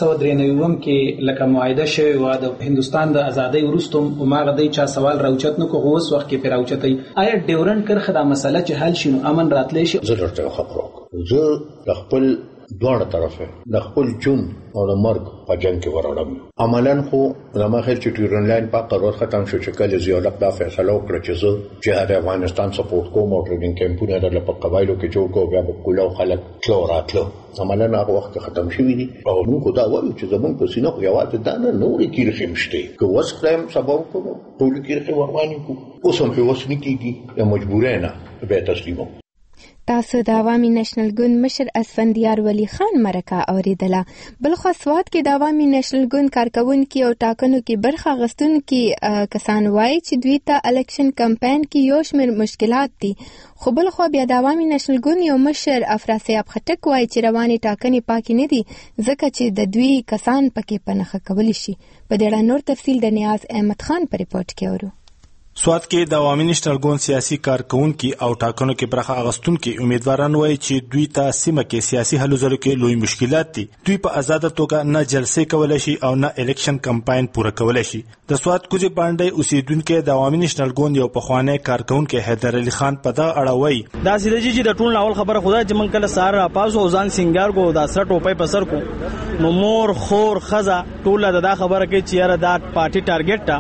1393 کې لکه معاهده شوی و د هندستان د ازادۍ وروسته ما غدي چا سوال راوچت نو کوه اوس وخت کې پر راوچتای آیا ډیورن کرخه دا مسله چې حل شي نو امن راتلی شي زه درته خبرو زه خپل دوه طرفه د خپل جون او د مرګ په جنگ کې ورړم عملاً خو زما خیر چې ټیرن لاین په قرار ختم شو چې کله زیالق دا فیصله وکړه چې زه جهاد افغانستان سپورټ کوم او ټریننګ کیمپونه در په قبایلو کې جوړ کوم بیا په کولو خلک تلو راتلو عملاً هغه وخت ختم شوی دي او موږ دا وایو چې زمونږ په سینه خو یوازې دا نه نورې کیرخې مشته که وس خدایم سبب کوو ټول کیرخې ورواني کو اوس هم په وس نه کیږي مجبورانه به تسلیمو تاسو د عوامي نېشنل ګوند مشر اسفندیار ولی خان مرکه اوریدله بلخو سواد کې د عوامي نېشنل ګوند کارکونکو او ټاکنو کې برخه غستونکو کسان وایي چې دوی ته الیکشن کمپاین کې یو شمېر مشکلات دي خو بلخو بیا د عوامي نېشنل ګوند یو مشر افراسیاب خټک وایي چې رواني ټاکنې پاکې نه دي ځکه چې د دوی کسان پکې پنهخه کولی شي په دې اړه نور تفصیل د نیاز احمد خان په ریپورت کې اورو سواد کې د عوامي نېشنل ګوند سیاسي کارکونکو او ټاکنو کې برخه اغستونکو امیدواران وایي چې دوی ته سیمه کې سیاسي هلو ځلو کې لوی مشکلات دي دوی په آزاد توګه نه جلسې کولای شي او نه الیکشن کمپاین پوره کولای شي د سواد کوجه باندې اوسیدونکو د عوامي نېشنل ګوند یو پخوانی کارکونکو حیدر علي خان په دا اړه وایي دا سیده چې د ټول اول خبره خدای چې من کله سار را پاسو او ځان سنگار کو دا سر ټوپۍ په سر کو نو مور خور خزا ټول دا خبره کوي چې یاره دا پارټي ټارګټ تا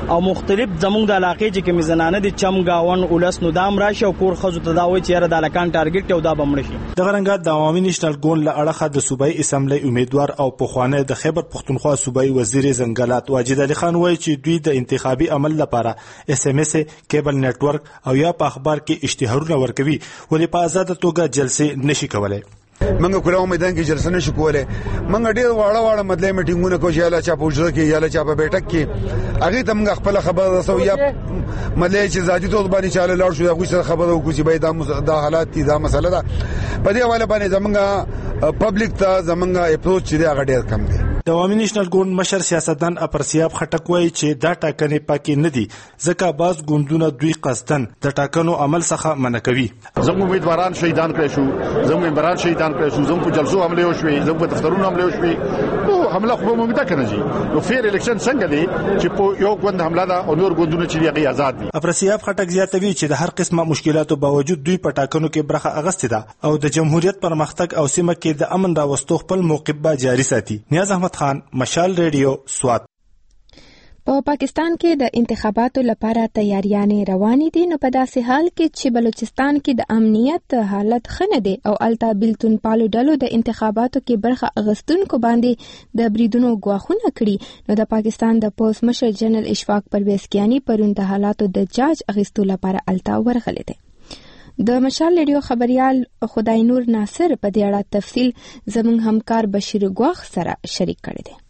او مختلف زمونږ د علاقې چې کوم زنانه دي چم گاون ولس نو دام راشي او کور خزو ته دا وایي چې د علاقان ټارګټ او دا بمړ شي. د غرنګ د عوامي نېشنل ګوند له اړخه د صوبایي اسمبلی امیدوار او پخوانی د خیبر پختونخوا صوبایي وزیر زنګلات واجد علي خان وایي چې دوی د انتخابي عمل لپاره SMS کیبل نتورک او یا په اخبار کې اشتهارونه ورکوي ولې په آزاد توګه جلسې نشي کولای. منګه کولو میدان کې جلسه نشو کوله. منګه ډیر واړه مدلې میټینګونه کوي یا لا چا پوښتنه کوي یا لا چا په بیٹک کې هغه ته موږ خپل خبر رسو یا مدلې چې ذاتي توګه باندې چاله لاړ شو هغه سره خبرو کوي چې دا حالات دي دا مسله ده. په دې حواله باندې زمونږه پبلک ته زمونږه اپروچ چې هغه ډیر کم دی. د عوامي نېشنل ګوند مشر سیاستدان اپرسیاب خټک وایي چې دا ټاکنې پکې نه دي ځکه باز ګوندونه دوی قصدن د ټاکنو عمل څخه منع کوي. زموږ امیدواران شهیدان کړي شو، زموږ ممبران شهیدان کړي شو، زموږ په جلسو حمله وشوي، زموږ په دفترونو حمله وشوي. نو حمله خو موږ دا کنه جی نو فیر الیکشن څنګه دی چې په یو ګوند حمله ده او نور ګوندونه چې هغه آزاد دي. اپرسیاب خټک زیاتوي چې د هر قسمه مشکلاتو باوجود دوی په ټاکنو کې برخه اغستې ده او د جمهوریت پرمختګ او سیمه کې د امن راوستو خپل موقف به جاری ساتي. نیاز احمد خان، مشال ریډیو، سوات. په پاکستان کې د انتخاباتو لپاره تیاریانې روانې دي نو په داسې حال کې چې بلوچستان کې د امنیت حالت ښه نه دی او الته بیلتون پالو ډلو د انتخاباتو کې برخه اخیستونکو باندې د بریدونو ګواښونه کړي نو د پاکستان د پوز مشر جنرال اشفاق پرویز کیانی پرون د حالاتو د جاج اخیستو لپاره الته ورغلی دی. د مشال ریډیو خبريال خدای نور ناصر په دې اړه تفصیل زموږ همکار بشیر ګواخ سره شریک کړی دی.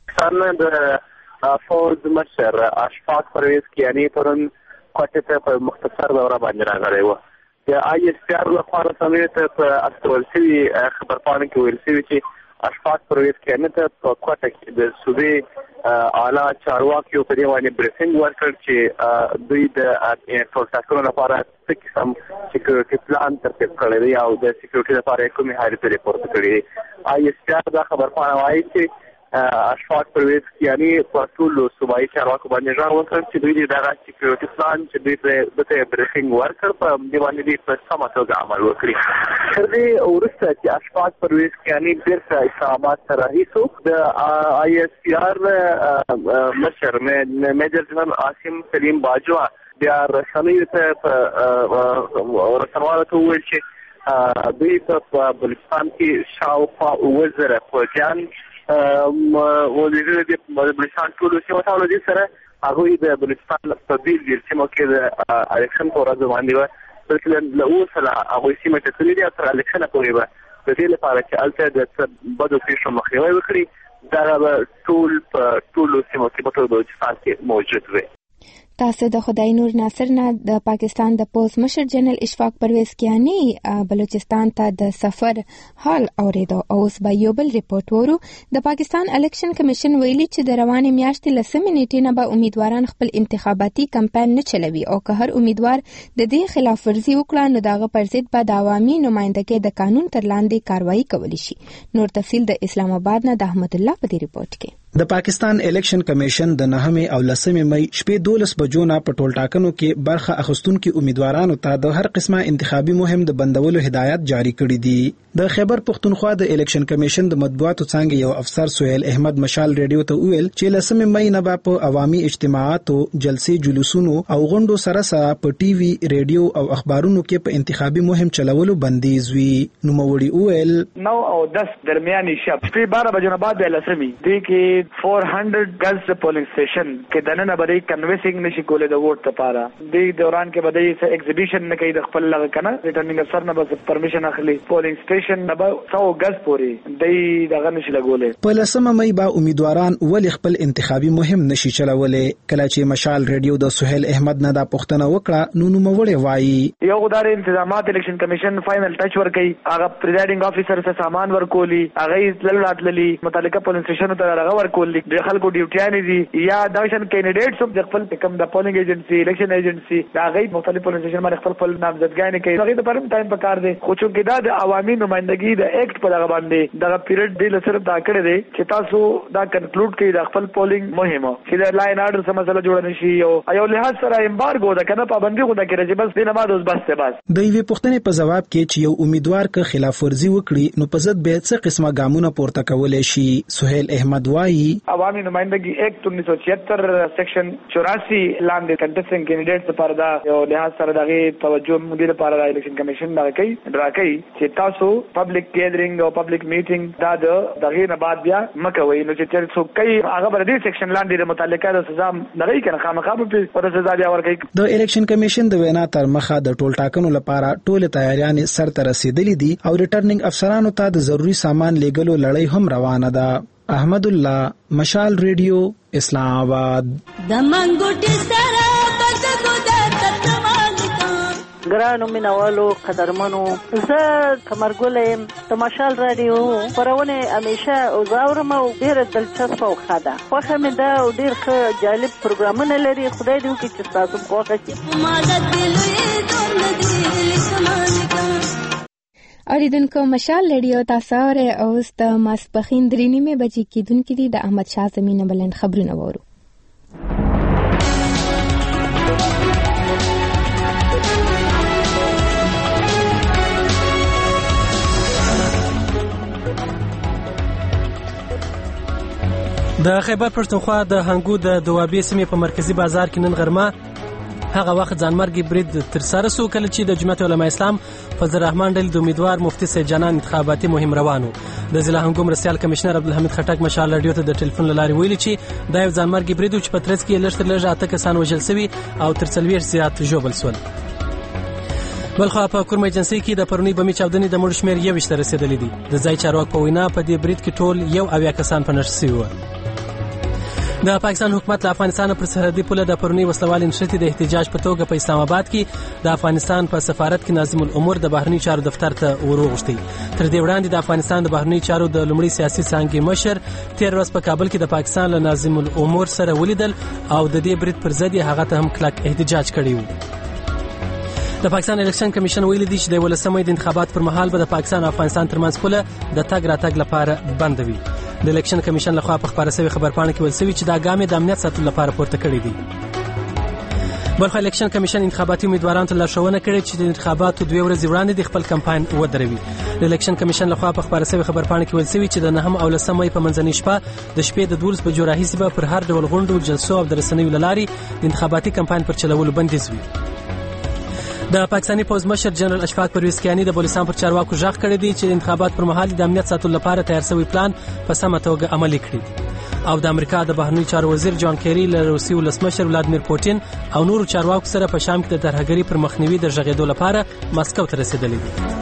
فوز مشر اشفاق پرویز کیانی پرون کوټه ته په مختصر دوره باندې راغلی و. د ISPR لپاره سمیت په استول شوی خبرپاڼه کې ویل شوی چې اشفاق پرویز کیانی ته په کوټه کې د صوبې اعلی چارواکیو په دې باندې بریفینګ ورکړ چې دوی د ټولټاکنو لپاره څه قسم سکیورټي پلان ترتیب کړی دی او د سکیورټي لپاره کومې حالې ریپورت کړي دي. ISPR دا خبرپاڼه وایي چې اشفاق پرویز کیانی په ټول صوبایي چارواکو باندې ژغ وکړ چې دوی دغه سکیورټي پلان چې دوی ته بریفینګ ورکړ په دې باندې په سمه توګه عمل وکړي. تر دې وروسته چې اشفاق پرویز کیانی بیرته اسلامآباد ته راهیسو د ISPR مشر میجر جنرال عاصم سلیم باجوا بیا رسنیو ته رسنوالو ته وویل چې دوی په بلوچستان کې شاوخوا 2000 فوجیان ولې د بلوچستان ټول سیمه ته ولې سره هغه د بلوچستان په بیل سیمه کې د الیکشن پر ورځ باندې و بلکې له اوسه هغه سیمه ته تللی تر الیکشن پورې و د دې لپاره چې الته د بدو پیښو مخنیوي وکړي دا ټول سیمه کې په ټول بلوچستان کې موجود وي. تاسو د خدای نور ناصر نه د پاکستان د پوز مشر جنرال اشفاق پرویز کیانی بلوچستان ته د سفر حال اوریدو او اوس به یو بل ریپورت ورو. د پاکستان الیکشن کمیشن ویلي چې د روانې میاشتې لسمې نیټې نه به امیدواران خپل انتخاباتي کمپاین نه چلوي او که هر امیدوار د دې خلاف ورزي وکړي نو دغه پر ضد به د عوامي نمائندګۍ د قانون تر لاندې کاروایی کولی شي. نور تفصیل د اسلام آباد نه د احمد الله په دې ریپورت کې. د پاکستان الیکشن کمیشن د 9 او 10 مئی شپې 12 بجو نه په ټول ټاکنو کې برخه اخیستونکو امیدوارانو ته د هر قسمه انتخابي مهم د بندولو هدایت جاری کړي دي. د خیبر پختونخوا د الیکشن کمیشن د مطبوعاتو څنګه یو افسر سہیل احمد مشال ریډیو ته ویل چې 10 مئی نه په عوامي اجتماعاتو جلسې جلوسونو او غونډو سره په ټي وي ریډیو او اخبارونو کې په انتخابي مهم چلولو بندیز وی. نو موړي ویل 9 او 10 درمیاني شب شپې 12 بجو نه بعد د لسمي دی کې 400 غز پولنګ سټیشن کې دننه باندې کنوینسینګ نشي کولای د ووټ لپاره. د دوران کې باندې څه ایگزیبیشن نه کوي د خپل لغه کنه ریټرنینګ افسر نه بس پرمیشن اخلي پولنګ سټیشن نه به 100 غز پورې دی دغه نشي لګولې. په 10 مئی با امیدواران ولې خپل انتخابي مهم نشي چلولې. کله چې مشال ریډیو د سہیل احمد نه دا پوښتنه وکړه نو نوموړی وایي یو غدار انتظامات الیکشن کمیشن فائنل ټچ ورکړي هغه پریزایډینګ افیسر څخه سامان ورکولي هغه لړلاتللی متعلقه پولنګ سټیشن ته هغه ورکولي د خلکو ډیوټیان دي یا د الیکشن کینډیډیټس هم د خپل کم د پولنګ ایجنسی الیکشن ایجنسی دا غي مختلف پولنګ سټیشن باندې خپل نامزدګۍ نه کوي هغه د پرم ټایم په کار دي خو چې دا د عوامي نمائندګۍ د ایکټ په دغه باندې دغه پیریډ دی صرف دا کړی دی چې تاسو دا کنکلود کړئ د خپل پولنګ مهمه چې د لاین آرډر سم مسله جوړ نشي او یو لحاظ سره امبارګو د کنه پابندي غوډه کړي چې بس دینه بعد اوس بس ته بس. د یوې پوښتنې په جواب کې چې یو امیدوار که خلاف ورزي وکړي نو په ضد به څه قسمه ګامونه پورته کولای شي. سہیل احمد وایي عوامي نمائندګي ایکټ 1976 سیکشن 84 لاندې کنټیسټنګ کینډیډیټس لپاره دا یو لحاظ سره دغه توجه مدیر لپاره د الیکشن کمیشن راکړي چې تاسو پبلک ګیدرینګ او پبلک میټینګ دا دغه نه بعد بیا مکوئ. نو چې څوک کوي هغه بر دې سیکشن لاندې متعلقه د سزا نه کنه خامخا په سزا بیا ورکړي. د الیکشن کمیشن د وینا تر مخه د ټول ټاکنو لپاره ټول تیاریانې سر ته رسیدلې دي او ریټرنینګ افسرانو ته د ضروری سامان لیږلو لړۍ هم روانه ده. احمد الله، مشال ریډیو، اسلام آباد. د منګوټي سره بد ګدت ګرانو مینوالو قدرمنو، زه کمرګل د مشال رادیو خپرونه همیشه زاورم او ډېره دلچسپه او ښه ده. خوښه مې ده او ډېر ښه جالب پروګرامونه لري. خدای دې وکړي چې ستاسو خوښه شي. اوریدونکو، مشال ریډیو تاسو اورئ. اوس د ماسپښین 3:30 بجې کېدونکې دي. د احمد شاه زمینه بلند خبرونه وورو. د خیبر پښتونخوا د هنګو د دوابې سیمې په مرکزی بازار کې نن غرمه هغه وخت ځانمرګي برید ترسره شو کله چې د جمعیت علماء اسلام فضل الرحمن ډلې د امیدوار مفتي سید جانان انتخاباتي مهم روانو. د ضلع هنګو مرستیال کمشنر عبدالحمید خټک مشال رادیو ته د ټلیفون له لارې ویلي چې دا یو ځانمرګي برید و چې په ترڅ کې لږ تر لږه 8 کسان وژل شوي او تر 40 زیات ژوبل شول. بلخوا په کورم ایجنسي کې د پرونی بمي چاودنې د مړو شمېر 21 ته رسیدلی دي. د ځای چارواکو په وینا په دې برید کې ټول 1 کسان په نښه شوي وو. د پاکستان حکومت له افغانستان پر سرحدي پوله د پرونی وسلوال نشرتي د احتجاج په توګه په اسلام آباد کې د افغانستان په سفارت کې ناظم الامور د بهرنی چارو دفتر ته وروغشتي. تر دې وړاندې د افغانستان د بهرنی چارو د لومړي سیاسي څانګې مشر 13 ورځې په کابل کې د پاکستان له ناظم الامور سره ولیدل او د دې برید پر ضد هغه ته هم کلک احتجاج کړی و. د پاکستان الیکشن کمیشن ویلي دی چې د 18مې د انتخابات پر مهال به د پاکستان او افغانستان ترمنځ پوله د تګ راتګ لپاره بند وي. د الیکشن کمیشن لخوا په خبره شوی خبرپاڼه کې ویل شوی چې دا ګام د امنیت ساتلو لپاره پورته کړی دی. بلخ الیکشن کمیشن انتخاباتي امیدوارانو ته لارښوونه کړې چې د انتخاباتو 2 ورځې وړاندې د خپل کمپاین ودروي. د الیکشن کمیشن لخوا په خبره شوی خبرپاڼه کې ویل شوی چې د 9 او 10 مې په منځنۍ شپه د شپې د 12 بجو راهیسې به پر هر ډول غونډو، جلسو او د رسنیو له لارې د انتخاباتي کمپاین پر چلولو بندیز وي. د پاکستاني پوز مشر جنرال اشفاق پرویز کیانی د بلوچستان پر چارواکو ژغ کړی دی چې د انتخابات پر مهال د امنیت ساتلو لپاره تیار شوی پلان په سمه توګه عملي کړي. او د امریکا د بهرنی چارو وزیر جان کیری له روسي ولسمشر ولادیمیر پوتین او نورو چارواکو سره په شام کې د ترهګرۍ پر مخنیوي د ژغېدو لپاره ماسکو ته رسیدلی دي.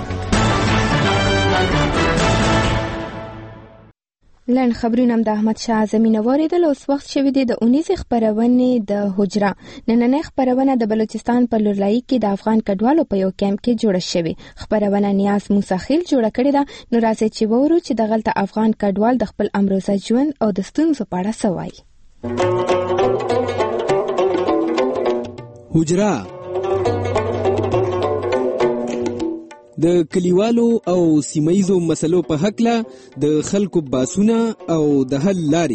لن خبرونه د احمد شاه زمینه واریدل. اوس وخت شوی دی د 19 خبرونه د حجره. نننۍ خبرونه د بلوچستان په لورلای کې د افغان کډوالو په یو کیمپ کې جوړه شوې. خبرونه نیاز موسیخیل جوړه کړې ده. نو راځي چې وورو چې دغلته افغان کډوال د خپل امروزه ژوند او د ستونزو په اړه سوای. حجره د کلیوالو او سیمایزو مسلو په حق له د خلکو باسونه او د حل لاري.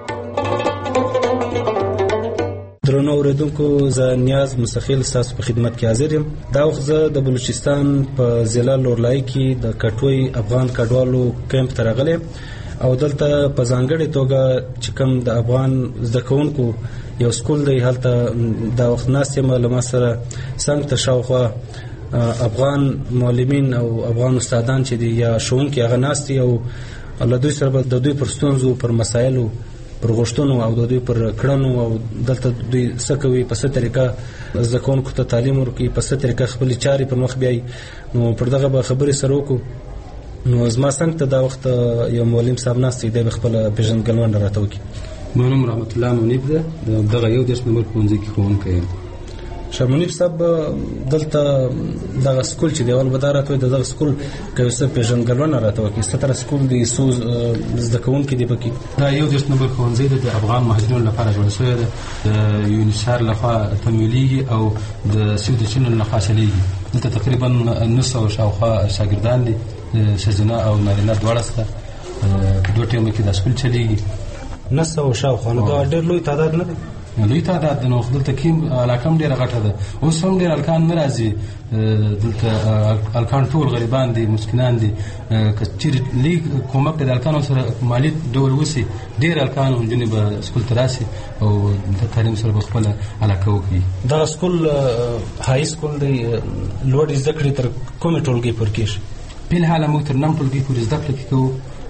درنو اوریدونکو، زه نیاز مستخیل ستاسو په خدمت کې حاضر یم. دا وخت زه د بلوچستان په ضلع لورلای کې د کټوي افغان کډوالو کیمپ ته راغلی او دلته په ځانګړې توګه چې کوم د افغان زده کوونکو یو سکول دی، هلته دا وخت ناست یم له ما سره څنګ ته شاوخوا افغان معلمین او افغان استادان چې دي یا ښوونکي هغه ناست دي او له دوی سره د دوی پر ستونزو، پر مسایلو، پر غوښتنو او د دوی پر کړنو او دلته دوی څه کوي، په څه طریقه زده کوونکو ته تعلیم ورکوي، په څه طریقه خپلې چارې پر مخ بیایي. نو پر دغه به خبرې سره وکړو. نو زما څنګ ته دا وخت یو معلم صاحب ناست دی، دی به خپله پېژندګلونه راته وکړي. ما نوم رحمت الله منیب ده، دغه 11 نمبر ښوونځي کې ښوونکی یم. شاه منیب صاحب دلته دغه سکول چې دیوال به دا راته وایي دغه سکول که یو څه پېژندګلونه راته وکړي، ستره سکول دی، څو زده کوونکي دي پکې؟ دا 11 نمبر ښوونځی دی، د افغان مهاجرینو لپاره جوړ شوی دی، د یونیسار لخوا تمویلیږي او د سیو د چینل لخوا چلیږي. دلته تقریبا 900 شاوخوا شاګردان دي، ښځینه او نارینه دواړه شته. په 2 ټیمو کې دا سکول چلیږي. 900 شاوخوا، نو دا ډېر لوی تعداد نه دی؟ لوی تعداد نو دلته کې علاقه هم ډېره غټه ده. اوس هم ډېر هلکان نه راځي دلته، هلکان ټول غریبان دي، مسکینان دي. که چېرې لږ کومک د هلکانو سره مالي ډول وسي، ډېر هلکان او نجونې به سکول ته راسي او د تعلیم سره به خپله علاقه وکړي. دغه سکول هاي سکول دی لوړې زده کړې تر کومې ټولګۍ پورې کېږي؟ فلحال موږ تر 9 ټولګۍ پورې زده کړه کوو،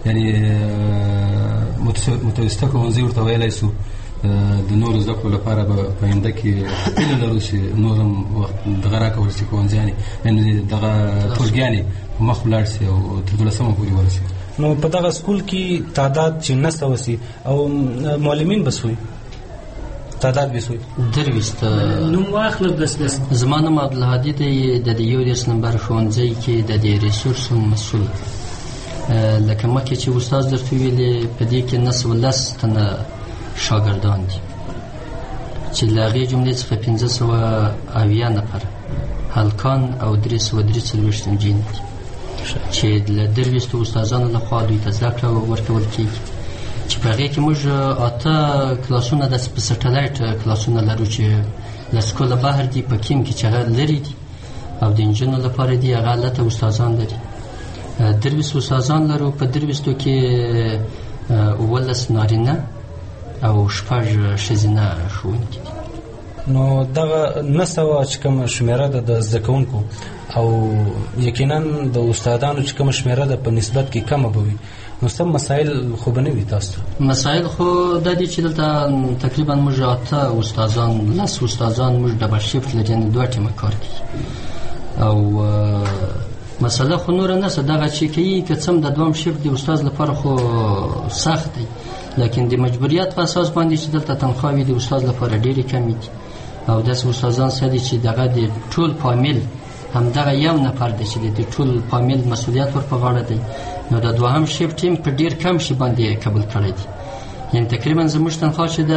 یعنې متوسطه ښوونځی ورته ویلی شو. د نورو زده کړو لپاره به په آینده کې هیله لرو چې نور هم وخت دغه راکول شي ښوونځیانې، یعنې دغه ټولګیانې په مخ ولاړ شي او تر 12مه پورې ورسي. نو په دغه سکول کې تعداد چې 900 وسي او معلمین به سوي، تعداد به سوي 23. نوم واخله بس زما نوم عبدالهادي دی، د 11 نمبر ښوونځي کې د دې ریسورس مسؤل. لکه مخکې چې استاد درته ویلې، په دې کې 910 تنه شاګردان دي چې له هغې جملې څخه 580 نفر هلکان او 343 نجونې دي چې له 23 استادانو لخوا دوی ته زده کړه ورکول کېږي، چې په هغې کې موږ 8 کلاسونه داسې په سټلایټ کلاسونه لرو چې له سکوله بهر دي، په کیم کې چې هغه لرې دي، او د نجونو لپاره دي هغه هلته استادان لري. 23 استادان لرو، په 23 کې 11 نارینه او 6 ښځینه ښوونکي دي. نو دغه 900 چې کومه شمېره ده د زده کوونکو او یقینا د استادانو چې کومه شمېره ده په نسبت کې کمه به وي، نو سم مسایل خو به نه وي تاسو؟ مسایل خو دا دي چې دلته تقریبا موږ 8 استادان 10 استادان موږ ډبل شفټ لري، یعنې 2 ټیمه کار کوي. او مسله خو نوره نه څه، دغه چې کوي که څه هم د 2م شفټ د استاد لپاره خو سخت دی، لیکن د مجبوریت په اساس باندې چې دلته تنخواوې د استاد لپاره ډېرې کمې دي، او داسې استادان څه دي چې دغه د ټول فامیل همدغه یو نفر دی چې د ټول فامیل مسؤلیت ور په غاړه دی. نو د 2م شفټ ټیم په ډېر کم شي باندې قبول کړی دی، یعنې تقریبا زموږ تنخوا چې د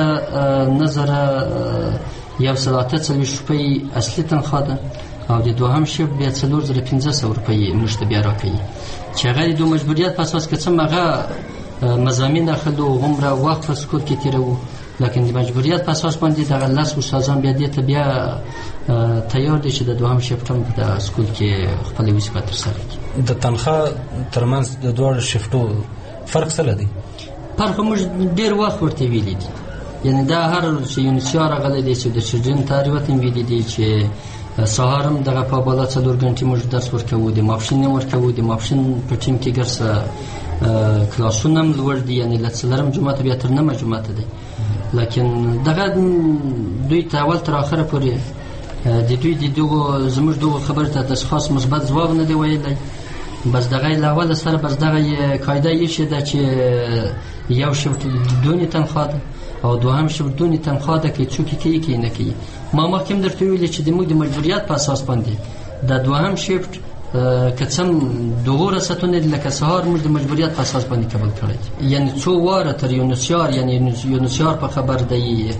9148 روپۍ اصلي تنخوا ده، او د 2م شفټ بیا 4500 روپۍ موږ ته بیا راکوي، چې هغه د مجبوریت په اساس که څه هم هغه مضامین اخلو هومره وخت په سکول کې تېروو، لیکن د مجبوریت په اساس باندې دغه 10 استادان بیا دې ته بیا تیار دي چې د 2م شفټ هم په سکول کې خپله وظیفه ترسره کړي. د تنخوا ترمنځ د دواړو شفټو فرق څه دی؟ فرق موږ ډېر وخت ورته ویلی دي، یعنې دا هر چې یونیسیار راغلی دی چې د چلډرن تاریخ هم ویلی دي چې سهار هم دغه په بالا 4 غنټې موږ درس ورکوو، د ماپښین هم ورکوو، د ماپښین په ټیم کې ګرځه کلاسونه هم لوړ دي، یعنې له 4 جمعه ته بیا تر 9 جمعه ته دی، لیکن دغه دوی ته اول تر اخره پورې د دوی د دغو زموږ دغو خبرې ته داسې خاص مثبت ځواب نه دی ویلی. بس دغه له اوله سره بس دغه قاعده ایښې ده چې یو شفټ دونې تنخوا ده او 2م شفټ دونې تنخوا ده، که څوک یې کوي که یې نه کوي. ما مخکې هم درته ویلي چې زموږ د مجبوریت په اساس باندې د 2م شفټ که څه هم 2 رسټونه دي، لکه سهار موږ د مجبوریت په اساس باندې قبول کړی، یعنې 2 واره تر یونیسیار، یعنې یونیسیار په خبر دی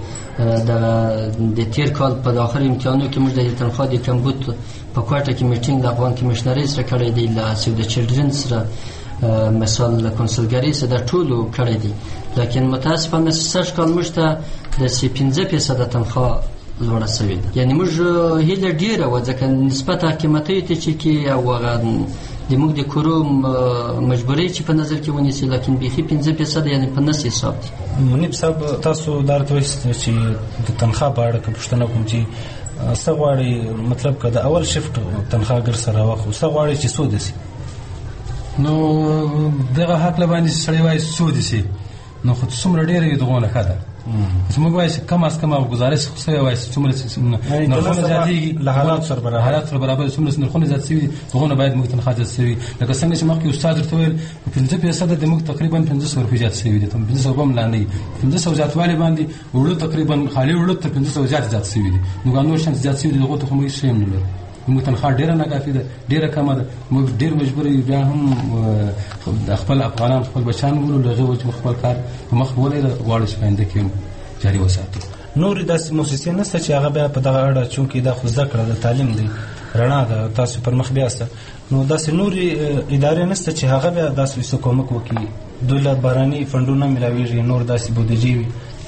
د تیر کال په داخل امتحانو کې موږ د تنخوا د کمبود په کوټه کې میټینګ د افغان کمیشنرۍ سره کړی دی، له سیو د چلډرن سره مثال له کنسولګرۍ سره د ټولو کړی دی، لیکن متاسفانه سږ کال موږ ته د 15% تنخوا لوړه سوې ده، یعنې موږ هیله ډېره وه ځکه نسبت قیمتیو ته چې کې او هغه د موږ د کورو مجبورۍ چې په نظر کې ونیسي، لیکن بیخي 15% یعنې په نس حساب دي. منیب صاحب تاسو دا راته وایئ چې د تنخوا په اړه که پوښتنه کوم چې څه غواړئ، مطلب که د اول شفټ تنخواګر سره واخلو څه غواړئ چې څو دي سي؟ نو دغه هکله باندې سړی وایي څو دي سي، نو خو څومره ډېره وي دغونه ښه ده. زموږ وایي چې کم از کم او ګزارش خو سوی وایي چې څومره نرخونه زیاتېږي له حالات سره برابر څومره نرخونه زیات سوي دي، دغونه باید موږ تنخوا زیات سوي. لکه څنګه چې مخکې استاد درته ویل 15% د موږ تقریبا 1500 روپۍ زیات سوي دي، 1500 هم لاندې 1500 زیاتوالی باندې وړو تقریبا خالي وړو تر 1500 زیات سوي دي، نو نور شان زیات سوي دي، دغه ته خو موږ هېڅ شی هم نه لرو. موږ تنخوا ډېره ناکافي ده، ډېره کمه ده، موږ ډېر مجبور یو بیا هم د خپل افغانان خپل بچیان ولرو، له هغې وجې خپل کار په مخ ولیږه غواړو چې په آینده کې جاري وساتو. نورې داسې موسسې نشته چې هغه بیا په دغه اړه چونکې دا خو زده کړه د تعلیم دی، رڼا ده، تاسو پر مخ بیاسته، نو داسې نورې ادارې نشته چې هغه بیا داسې څه کومک وکړي، دوی له بهرني فنډونه میلاویږي، نور داسې بودیجې وي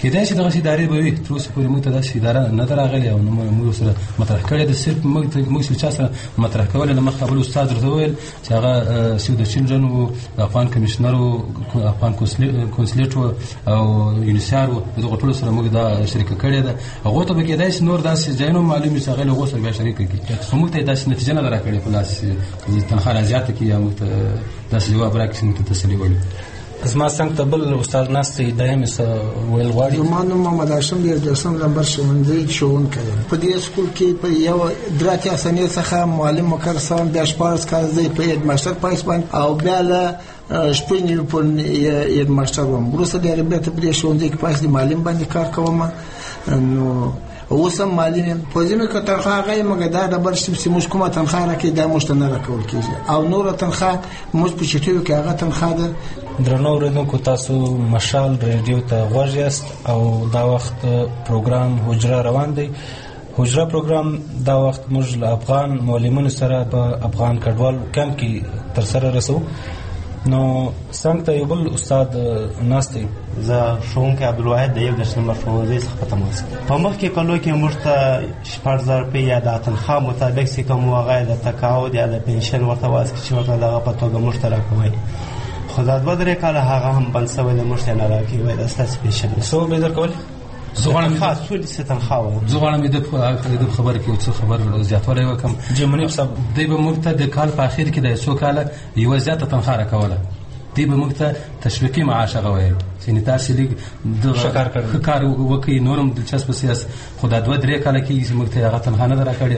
کېدای شي دغه ادارې به وي تر اوسه پورې موږ ته داسې اداره نه ده راغلې او نه موږ سره مطرح کړې ده. صرف موږ چې چا سره مطرح کولی له مخکې بل استاد ورته وویل چې هغه سیو د چلډرن و، افغان کمیشنر و، افغان کونسلیټ و او یونیسیار و، دغه ټولو سره موږ دا شریکه کړې ده. هغو ته به کېدای شي نور داسې ځایونه معلوم وي چې هغه له هغو سره بیا شریکه کړي، خو موږ ته یې داسې نتیجه نه ده راکړې په لاس تنخوا رازیاته کړي یا موږ ته داسې جواب راکړي چې موږ ته تسلي ولرو. زما څنګ ته بل استاد ناست دی، دا یې څه ویل غواړي. زما نوم محمد هاشم دی، 10 نمبر ښوونځی ښوونکی یم. په دې سکول کې په یو درې اتیا سنې څخه معلم مقرر شوم، بیا 14 کال زه په هیډ ماسټر پایس باندې او بیا له شپږ نوي پورې هیډ ماسټر وم. وروسته د هغې بېرته په دې ښوونځي کې پایس د معلم باندې کار کوم. نو اوس هم معلم یم. په ځینو کې تنخوا هغه یم، مګر دا ډبل شي چې موږ کومه تنخوا راکوي دا موږ ته نه راکول کېږي، او نوره تنخوا موږ په چټیو کې هغه تنخوا ده. درنو اورېدونکو، تاسو مشال ریډیو ته غوږ یاست او دا وخت پروګرام حجره روان دی. حجره پروګرام دا وخت موږ له افغان معلمینو سره په افغان کډوال کمپ کې ترسره رسو. نو څنګه ته یو بل استاد ناست دی. زه ښوونکی عبدالواحد د 11 نمبر ښوونځي څخه په تماس په مخکې کلو کې موږ ته 14,000 روپۍ یا د تنخوا مطابق چې کوم هغه د تقاعد یا د پنشن ورته واسطه چې ورته دغه په توګه موږ ته راکوي، خو دا 2-3 کاله هغه هم بند شوی دی، موږ ته نه راکوي. وایي دا ستاسو پنشن څو به درکول؟ زه غواړم د خبره کې څه خبر زیاتوالی وکړم. منیب صاحب، دوی به موږ ته د کال په اخر کې د څو کاله یوه زیاته تنخوا راکوله. دوی به موږ ته تشویقي معاش هغه ویل چې تاسې لږ ښه کار وکړئ، نور هم دلچسپه سیاست. خو دا 2-3 کاله کېږي چې موږ ته هغه تنخوا نه ده راکړې.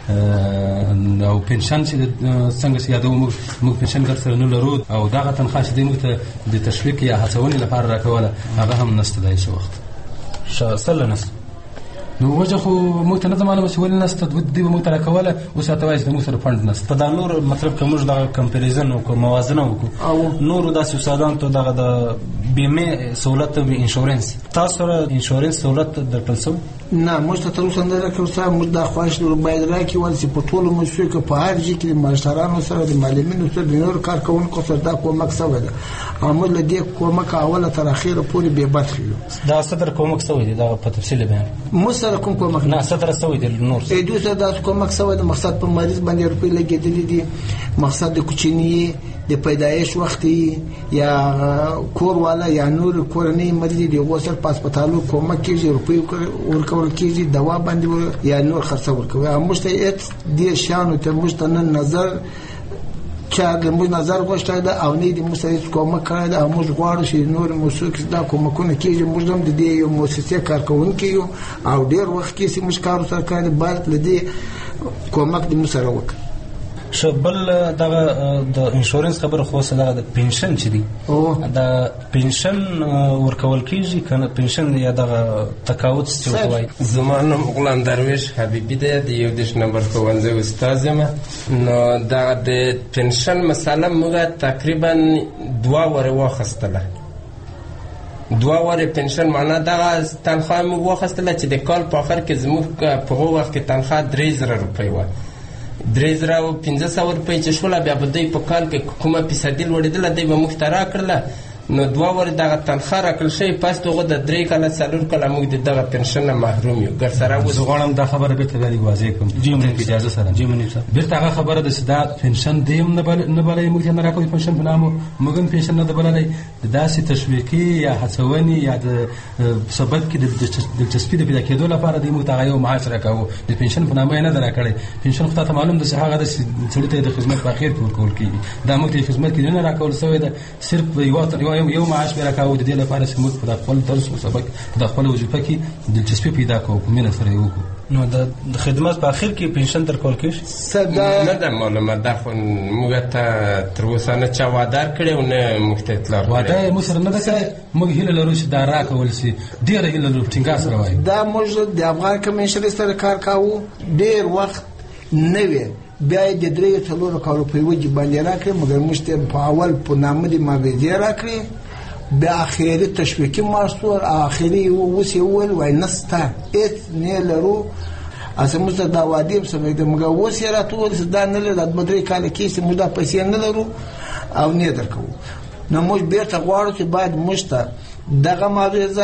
او پنشن چې څنګه چې یادوو موږ پنشن ګر سره نه لرو، او دغه تنخوا چې دوی موږ ته د تشویق یا هڅونې لپاره راکوله هغه هم نشته دی څه وخت. سله نشته. نو وجه خو موږ ته نه ده معلومه چې ولې نشته، دوی به موږ ته راکوله. اوس راته وایي چې موږ سره فنډ نشته. په دا نور مطلب که موږ دغه کمپیریزن وکړو، موازنه وکړو، نورو داسې استادانو ته دغه د بیمې سهولت او انشورنس، تاسو سره انشورنس سهولت درکړل شوی؟ نه، موږ ته تر اوسه نه راکړل شوی. موږ دا خواهش لرو باید راکړي ول چې په ټولو موسسو کې په هر ځای کې د ماشټرانو سره د معلمینو سره د نورو کارکوونکو سره دا کومک شوی ده، او موږ له دې کومک اوله تر اخره پورې بې برخې یو. دا څه در کومک شوی دی؟ دا په تفصیل بیان. موږ سره کوم کومک نه څه در شوی دی؟ نور دوی سره دا کومک شوی دی. مقصد په مریض باندې روپۍ لګېدلې دي، مقصد د کوچني د پیدایش وخت یا کور والا یا نور کورنۍ مریض دی غوسر په هسپتالو کومک کېږي، روپۍ ورکول کېږي، دوا باندې یا نور خرڅ ورکوي. موږ ته هېڅ دې شیانو ته موږ ته نه نظر چا د موږ نظر غوښتی ده او نه یې د موږ سره هېڅ کومک کړی ده، او موږ غواړو چې نور موسسو کې دا کومکونه کېږي. موږ هم د دې یو مؤسسې کارکوونکي یو، او ډېر وخت کې چې موږ کار ورسره کړی دی، باید له دې کومک د موږ سره وکړي. بل دغه د انشورنس خبره خو سره د پنشن چې دی، د پنشن ورکول کېږي کنه پنشن یا دغه تقاعد څه وایي؟ زما نوم غلام درویش حبیبي دی، د 11 نمبر ښوونځي استاد یم. نو دغه د پنشن مسله موږ تقریبا 2 ورې واخیستله. 2 ورې پنشن معنا دغه تنخوا موږ واخیستله چې د کال په آخر کې زموږ په هغه وخت کې تنخوا 3,000 روپۍ وه. 3,500 روپۍ چې شوله، بیا به دوی په کال کې کومه فیصدي لوړېدله دوی به موږ ته راکړله. نو 2 ورې دغه تنخوا راکړل شوې، پس دغه د 3 کاله 4 کاله موږ د دغه پنشن نه محروم یو. ګر سره زه غواړم دا خبره بېرته بیا لږ واضح کړم اجازه سره. بېرته هغه خبره ده چې دا پنشن دی هم نه بللی، موږ ته نه راکوي پنشن په نامو، موږ هم پنشن نه ده بللی. داسې تشویقي یا هڅونې یا د ثبت کې د دلچسپي د پیدا کېدو لپاره دوی موږ ته هغه یو معاش راکاوه، د پنشن په نامه یې نه ده راکړی. پنشن خو تاته معلوم ده چې هغه ده چې سړي ته د خدمت په اخر کې ورکول کېږي، دا موږ ته خدمت کې نه راکول شوی ده. صرف یو معاش به راکاوه د دې لپاره چې موږ په خپل درس او سبق په خپل وظیفه کې دلچسپي پیدا کوو، په مینه سره یې وکړو. نو د خدمت په اخر کې پنشن درکول کېږي؟ نه ده معلومه، دا خو موږ ته تر اوسه نه چا وعده کړې او نه موږ ته اطلاع کړې. وعده یې موږ سره نه ده کړې. موږ هیله لرو چې دا راکول شي، ډېره هیله لرو، ټینګار سره وایو. دا موږ د افغان کمیشن سره کار کوو، ډېر وخت نه وي، بیا یې د 3-4 کالو په وجې باندې راکړې، مګر موږ ته په اول په نامه د معاوضې راکړې، بیا اخري تشویقي ماسور اخري اوس یې وویل وایي نسته، هېڅ نه لرو. اصل موږ ته دا وعدې سمې ده، مګر اوس یې راته وویل چې دا نه لرو، دا 2-3 کاله کېږي موږ دا پیسې نه لرو او نه درکوو. نو موږ بېرته غواړو چې باید موږ ته دغه معاوضه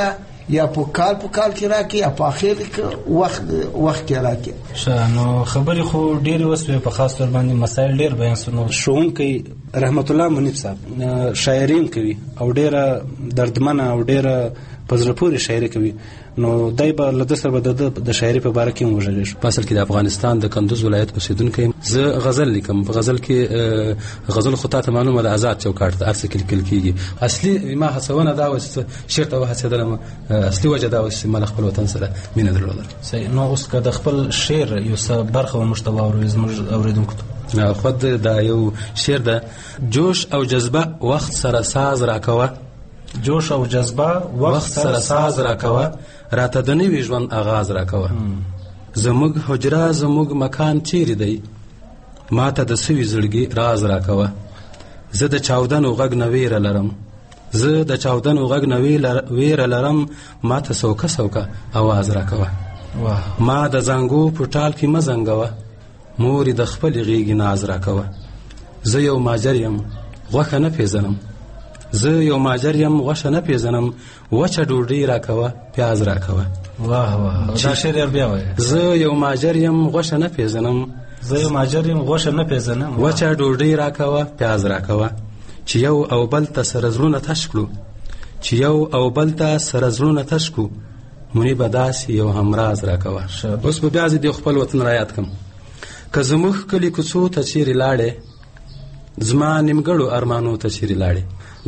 یا په کال کې راکې یا په اخر کې وخت کې راکې. نو خبرې خو ډېرې وسوې، په خاص تور باندې مسایل ډېر بیان سنو. ښوونکی رحمت الله منیب صاحب شاعرین کوي او ډېره دردمنه او ډېره په زړه پورې شاعري کوي، نو دای به له ده سره به د شاعري په باره کې هم وغږېږو. په اصل کې د افغانستان د کندوز ولایت اوسېدونکی یم. زه غزل لیکم. په غزل کې غزل خو تاته معلومه ده آزاد چوکاټ ته هر څه لیکل کېږي. اصلي ما هڅونه دا وه چې شعر ته وهڅېدلم، اصلي وجه دا وه چې ما له خپل وطن سره مینه درلوده. صحیح. نو اوس که د خپل شعر یو څه برخه به موږ ته واوروي زموږ اورېدونکو ته. خود دا یو شعر ده: جوش او جذبه وخت سره ساز راکوه، جوش او جذبه وخت سره ساز راکوه، راته د نوي ژوند آغاز راکوه. زموږ حجره زموږ مکان چیرې دی، ماته د سوي زړګي راز راکوه. زه د چاودنو غږ نه ویره لرم، زه د چاودنو غږ نه ویره لرم، ماته سوکه سوکه آواز راکوه. ما د زنګو په ټال کې مه زنګوه، مورې د خپلې غېږې ناز راکوه. زه یو ماجر یم غوښه نه پیژنم، زه یو ماجر یم غوښه نه پیژنم، وچه ډوډۍ راکوه پیاز راکوه. واه واه، دا شعر بیا وایه. زه یو ماجر یم غوښه نه پیژنم، زه یو ماجر یم غوښه نه پیژنم، وچه ډوډۍ راکوه پیاز راکوه. چې یو او بل ته سره زړونه تش کړو، چې یو او بل ته سره زړونه تش کړو، مونې به داسې یو همراز راکوه. اوس به بیا زه د خپل وطن رایاد کړم. که زموږ کلي کوڅو ته چیرې لاړې، زما نیمګړو ارمانو ته چیرې لاړې،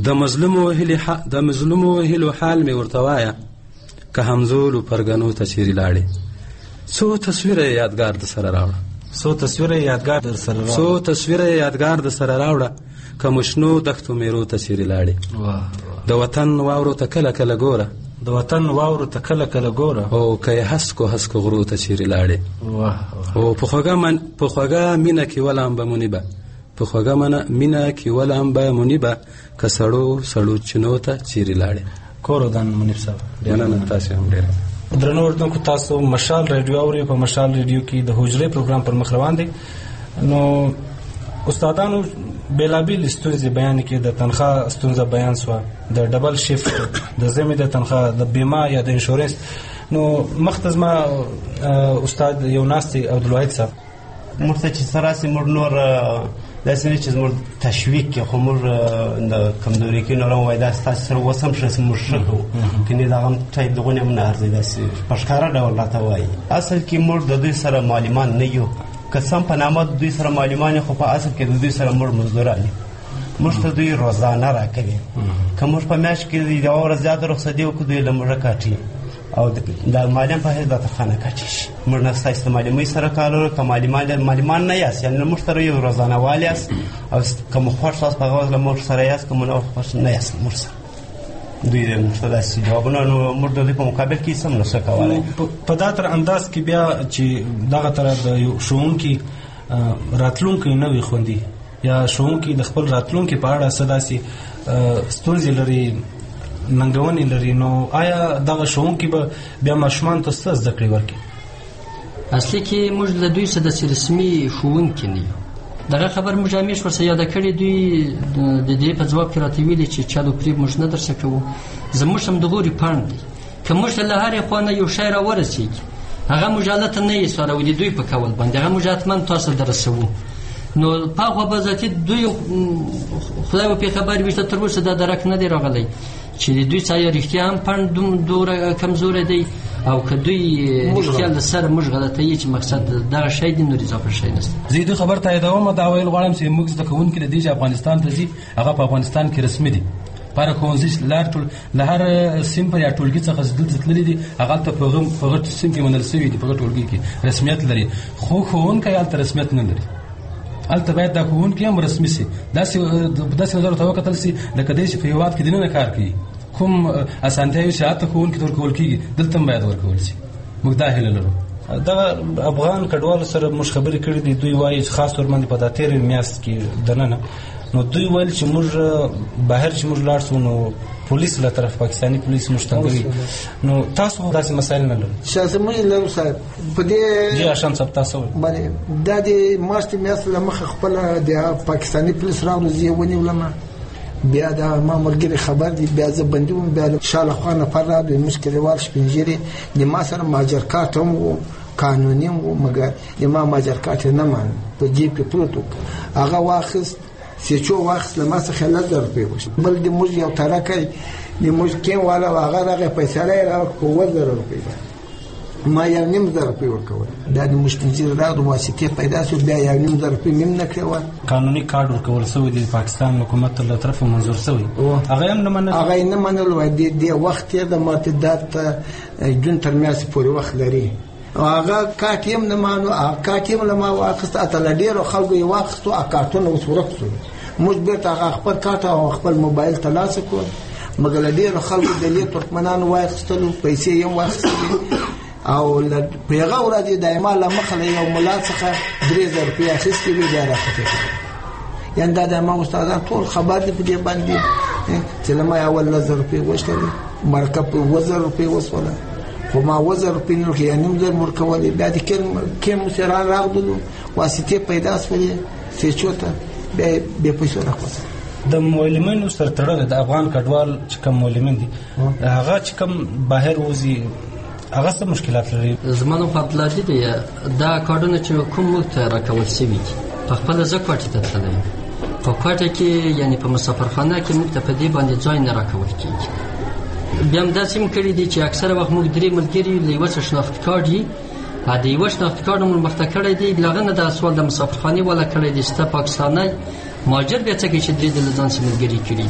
د مظلومو هیلو حال مې ورته وایه، که همزولو پرګنو ته چیرې لاړې. څو تصویره یادګار د سره راوړه، څو تصویره یادګار در سره راوړه، څو تصویره یادګار د سره راوړه، که مشنو دښتو میرو ته چیرې لاړې. د وطن واورو ته کله کله ګوره، د وطن واورو ته کله کله ګوره، او که یې هسکو هسکو غرو ته چیرې لاړې. او په خوږه مینه کې ولامبه منیبه، په خوږه مینه کې ولامبه منیبه، که سړو سړو چینو ته چیرې لاړې. کور ودان منیب صاحب. مننه، تاسې هم ډېره. درنو اورېدونکو، تاسو مشال رادیو اورئ. په مشال رادیو کې د حجرې پروګرام پر مخ روان دی. نو استادانو بیلابیل ستونزې بیان کړي. د تنخواه ستونزه بیان سوه، د ډبل شیفت، د ضمې د تنخواه، د بیمه یا د انشورنس. نو مخته زما استاد یو ناست دی عبدالواحد صاحب. موږ ته چې سراسي موږ نور داسې نه چې زموږ تشویق کې خو موږ د کمزوري کې نور وایي دا ستاسو سره اوس هم ښه موږ ښه کوو، کنې د هغه ټایپ دغونې هم نه ارزي، داسې په ښکاره ډول راته وایي. اصل کې موږ د دوی سره معلمان نه یو، که سم په نامه د دوی سره معلمان خو په اصل کې د دوی سره موږ مزدوران یو. موږ ته دوی روزانه راکوي. که موږ په میاشت کې یوه ورځ زیاته رخصتي وکړو، دوی له موږه کاټي او د معلم په حیث راته خانه کاټي شي. موږ نه ستاسو د معلمۍ سره کار لرو، که معلمان نه یاست، یعنې موږ سره یو روزانه وال یاست، او که مو خوښ تاسو په هغه له موږ سره یاست، که مو نه خوښ نه یاست موږ سره. دوی موږ ته داسې جوابونه، نو موږ د دوی په مقابل کې هېڅ هم نه شو کولی. په دا تر انداز کې بیا چې دغه طرح د یو ښوونکي راتلونکی نه وي خوندي، یا ښوونکي د خپل راتلونکي په اړه څه داسې ستونزې لري، ننګونې لري، نو آیا دغه ښوونکي به بیا ماشومانو ته څه زده کړې ورکړي؟ اصلي کې موږ له دوی څخه داسې رسمي ښوونکي نه یو. دغه خبر موږ همیش ورسره یاده کړې، دوی د دې په ځواب کې راته ویلي چې چالو فریب موږ نه درسه کوو. زموږ هم د غوري پاڼ دی، که موږ ته له هرې خوا نه یو شی راورسېږي، هغه موږ هلته نه یې سوالوو د دوی په کول باندې، هغه موږ حتما تاسو ته رسوو. نو په هغه به ذاتي دوی خدای به پرې خبر وي، تر اوسه دا درک نه دی راغلی چې د دوی څه رښتیا هم پاڼ دومره کمزوری دی، او که دوی رښتیا له سره موږ غلطوي چې مقصد دغه شی دی، نور اضافه شی نشته. زه دې خبر تاییدوم، دا ویل غواړم چې موږ زده کوونکي له دې چې افغانستان ته ځي، هغه په افغانستان کې رسمي دي. پاره ښوونځي لار ټول له هر صنف یا ټولګي څخه دلته تللي دي، هغه هلته په هغه صنف کې منل شوي دي، په هغه ټولګي کې رسمیت لري. خو ښوونکی هلته رسمیت نه لري، هلته باید دا ښوونکي هم رسمي سي، داسې نظر ورته وکتل سي لکه دی چې په هېواد کې دننه کار کوي. کوم اسانتیاوې چې هلته ښوونکي ته ورکول کېږي دلته هم باید ورکول شي. موږ دا هیله لرو. دغه افغان کډوالو سره موږ خبرې کړې دي، دوی وایي خاص طور باندې په دا تېرې میاشت کې دننه، نو دوی ویل چې موږ بهر چې موږ لاړ شو نو پولیس له طرف پاکستاني پولیس موږ تنګوي. نو تاسو داسې مسایل نه لرئ؟ شاسې موږ لرو صاحب. په دې جی آشان صاحب تاسو باندې دا د ماشت میاشت له مخه خپله د پاکستاني پولیس راغلو، زه یې ونیولم بیا د ما مرګري خبر دی بیا زه بندوم بیا شاله خوانه پر را د مشکلوال شپنجری د ما سره ماجر کارت هم وو قانوني وو مګر د ما ماجر کارت نه مان په جیب کې پروت هغه واخست سچو واخست لما څخه 1000 روپۍ وش بل د موږ یو ترکه د موږ کې والا هغه پیسې را کو 1000 روپۍ ما یو 9,000 روپۍ ورکول دا د مشتنجر را د واسطه پیدا شو بیا یو 9,000 روپۍ مم نه کړو قانوني کارت ورکول سوی د پاکستان حکومت له طرفه منظور سوی هغه هم نه منل وای د وخت د ماتدات جون تر میاس پورې وخت لري هغه کاتیم نه مانو کاتیم لما واخست اتل ډیر خلکو یې واخستو کارتونه اوس ورکړو موږ بیرته هغه خپل کارت او خپل موبایل ترلاسه کړ مګر ډیر خلکو د لیت ترکمنانو واخستلو پیسې یې واخستلې او پیغه ورځي دایمه لمخله یو مولا څخه 3000 روپۍ اخیستې وي دا راخته یان دا د ما استادان ټول خبر دي په دې باندې چې لما اول 1000 روپۍ وشتل مرکب 1000 روپۍ وسوله خو ما 1000 روپۍ نو کې یعنی زر مرکولې بیا د کوم سره راغلو واسطه پیدا شولې سچوته به پیسې راکوس د مولمنو سره تړل د افغان کډوال چې کوم مولمن دي هغه چې کوم بهر وځي هغه څه مشکلات لري زمونږ په بلادي دی دا کارونه چې کوم ته راکول شوی په خپل ځکوټه ته تللی په کوټه کې یعنی په مسافرخانه کې موږ ته په دې باندې ځای نه راکول کیږي بیا هم داسې هم کړي دي چې اکثره وخت موږ درې ملګري له یوه شناخت کارت یي د یوه شناخت کارت مو مخته کړی دی له هغه نه دا سوال د مسافرخانې والا کړی دی ستا پاکستانی مهاجر بیا څه کوي چې درې د له ځان سره ملګري کړي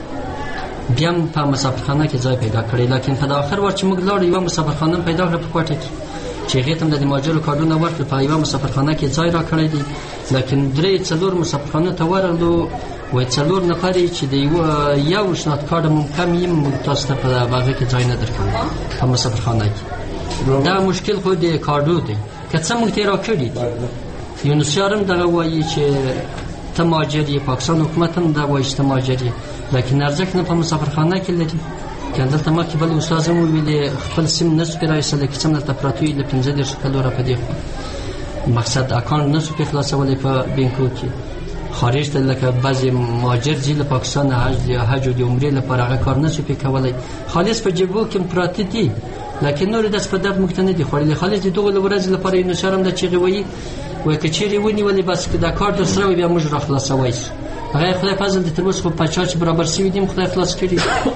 بیا هم په مسافرخانه کې ځای پیدا کړی لیکن په آخر وخت چې موږ لاړو یوه مسافرخانه پیدا کړه په کوټه کې چې هغې ته هم د مهاجرو کارډونه ورکړل په یوه مسافرخانه کې ځای را کړی دی لیکن 3-4 مسافرخانو ته ورغلو وایي 4 نفر چې د یو شناخت کارډ مو کم یې موږ تاسو ته په هغه کې ځای نه درکوو په مسافرخانه کې دا مشکل خو د کارډو دی که څه موږ ته یې راکړي یونسیار هم دغه وایي چې ته مهاجر یې پاکستان حکومت هم دا وایي چې ته مهاجر یې لیکن ارزښت نه په مسافرخانه کې لري که دلته مخکې بل استاد هم وویلې خپل سیم نه سو پرې رایستلی که څه هم دلته پراته وي له 15 کلو را په دې خوا مقصد اکاونټ نه سو پرې خلاصولی په بینکو کې خارج ته لکه بعضې مهاجر ځي له پاکستان حج او د عمرې لپاره هغه کار نه سو پرې کولی خالص په جیبو کې پراته دي لیکن نور داسې په درد موږ ته نه دي خوړلي خالص د دغو ورځې لپاره یونسیار هم دا چیغې وایي وایي که چیرې ونیولې بس که دا کار درسره وي بیا موږ را خلاصوی سو هغه خدای فضل دې تر اوسه خو په چا چې برابر شوي دي خدای خلاص کړي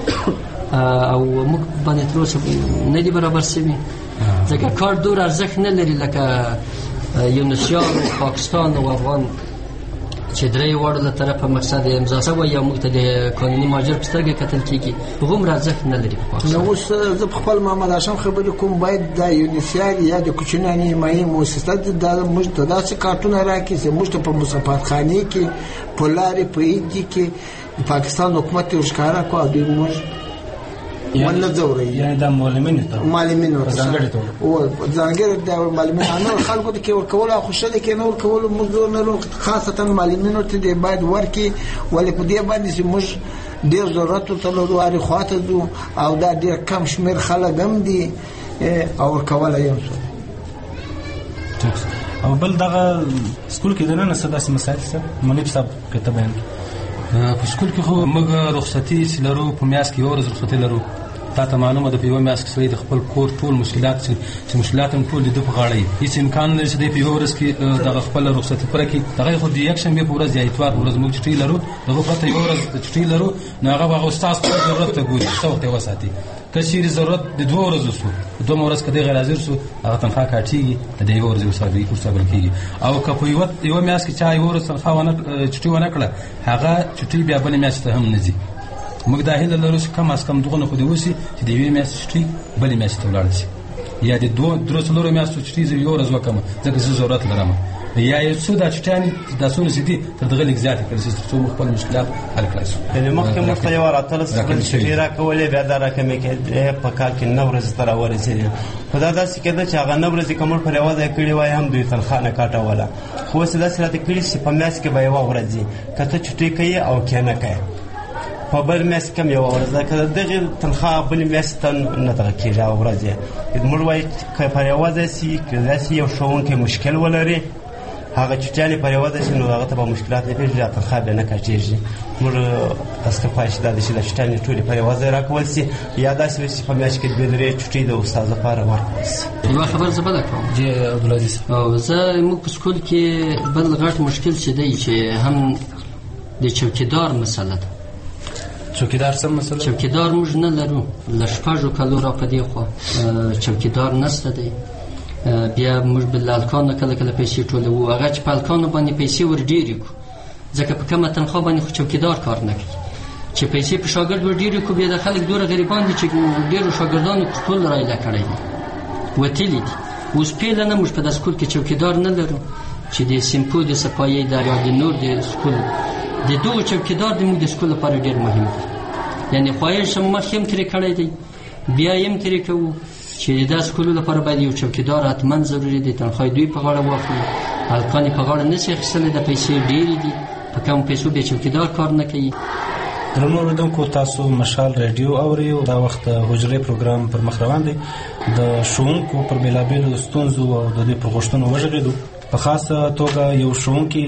او موږ باندې تر اوسه نه دي برابر شوي ځکه کار دور ارزښت نه لري لکه یونسیار پاکستان او افغان چې درې واړو له طرفه مقصد امضا شوی یا موږ ته د قانوني مهاجر په سترګه کتل کېږي هغومره ارزښت نه لري په پاکستان نو اوس زه په خپل محمد هاشم خبرې کوم باید د یونسیار یا د کوچنیانې حمایې مؤسسه دا موږ ته داسې کارتونه راکړي چې موږ ته په مسافرخانې کې په لارې په ایدي کې پاکستان حکومت یې ښکاره کړو او دوی موږ ونه ځوري یعنې دا معلمینو ته ځانګړې توګه ځانګړې د معلمینو خلکو ته کې ورکول او خوشاله کې نه ورکول موږ نه خاصتا معلمینو ته دی باید ورکي ولې په دې باندې چې موږ ډېر ضرورت ته لرو اړ خواته دو او دا ډېر کم شمیر خلک هم دي او ورکول یې او بل دغه سکول کې دنه څه داسې مسایل څه منیب صاحب کته بیان په سکول کې خو موږ رخصتي لرو په میاشت کې یو ورځ رخصتي لرو تا ته معلومه ده په یوه میاشت کې سړی د خپل کور ټول مشکلات چې مشکلات هم ټول د ده په غاړه وي هېڅ امکان نه لري چې دی په یوه ورځ کې دغه خپله رخصتي پوره کړي هغه خو د یکشنبې په ورځ یا اتوار په ورځ موږ چټۍ لرو دغه پرته یوه ورځ چټۍ لرو نو هغه به هغه استاد خپل ضرورت ته ګوري څه وخت یې وساتي که چېرې ضرورت د 2 ورځو شو 2 ورځ که دی غیر حاضر شو هغه تنخوا کاټېږي د د یوه ورځې ورسابل کېږي او که په یوه میاشت کې چا یوه ورځ تنخوا چټۍ ونه کړه هغه چټۍ بیا بلې میاشتې ته هم نه ځي موږ دا هیله لرو چې کم از کم دغونه خو دې وشي چې د یوې میاشتې چټۍ بلې میاشتې ته ولاړه شي یا د 2-3 میاشتو چټۍ زه یوه ورځ وکړم ځکه زه ضرورت لرم یا یو څو دا چټیانې دا څونه چې دي تر دغه لږ زیاتې کړی شي تر څو موږ خپل مشکلات حل کړی شو یعنې مخکې موږ ته یوه راتلس چټۍ راکولې بیا دا راکمې کېدې په کال کې 9 ورځې ته راورسېدې خو دا داسې کېده چې هغه 9 ورځې که موږ پر یوه ځای کړې وای هم دوی تنخوا نه کاټوله خو اوس یې داسې راته کړي چې په میاشت کې به یوه ورځ وي که ته چټۍ کوې او که نه کوې په بل میاشت کم یوه ورځ ده که د دغې تنخوا بلې میاشتې ته نه دغه کېږي هغه ورځ یې موږ وایي که پر یوه ځای شي که داسې یو ښوونکی مشکل ولري هغه چټیانې پر یوه ده چې نو هغه ته به مشکلات نه پېښېږي، تنخوا بیا نه کټېږي. موږ اصلي خواهش دا ده چې دا چټیانې ټولې پر یوه ځای راکول شي، یا داسې وي چې په میاشت کې 2-3 چټۍ د استاد لپاره ورکړل شي. یوه خبره زه بله کوم جی عبدالعزیز. زه موږ په سکول کې بل غټ مشکل چې دی چې هم د چوکیدار مسله ده. چوکیدار څه مسله؟ چوکیدار موږ نه لرو، له 6 کالو را په دې خوا چوکیدار نشته دی. بیا موږ بل هلکانو کله کله پیسې ټولوو، هغه چې په هلکانو باندې پیسې ور ډېرې کړو ځکه په کمه تنخوا باندې خو چوکیدار کار نه کوي. چې پیسې په شاګرد ور ډېرې کړو، بیا د خلک دومره غریبان دي چې ډېرو شاګردانو ټول رایله کړی دي، وتلي دي. اوس پیله نه موږ په دې سکول کې چوکیدار نه لرو چې د سیمپو د صفایي د یا د نور د سکول د دوه چوکیدار د موږ د سکول لپاره ډېر مهم دی. یعنی خواهش هم مخکې هم ترې کړی دی، بیا یې هم ترې کوو چې د سکول لپاره باید یو چوکیدار حتما ضروري دی. تنخواه دوی په غاړه واخلي، هلکان یې په غاړه نشي اخیستلی، د پیسې ډېرې دي، په کمو پیسو بیا چوکیدار کار نه کوي. درنو اوریدونکو، تاسو مشال ریډیو اورئ. دا وخت حجرې پروګرام پر مخ روان دی. د ښوونکو پر بېلابېلو ستونزو او د دوی پر غوښتنو وغږېدو. په خاصه توګه یو ښوونکي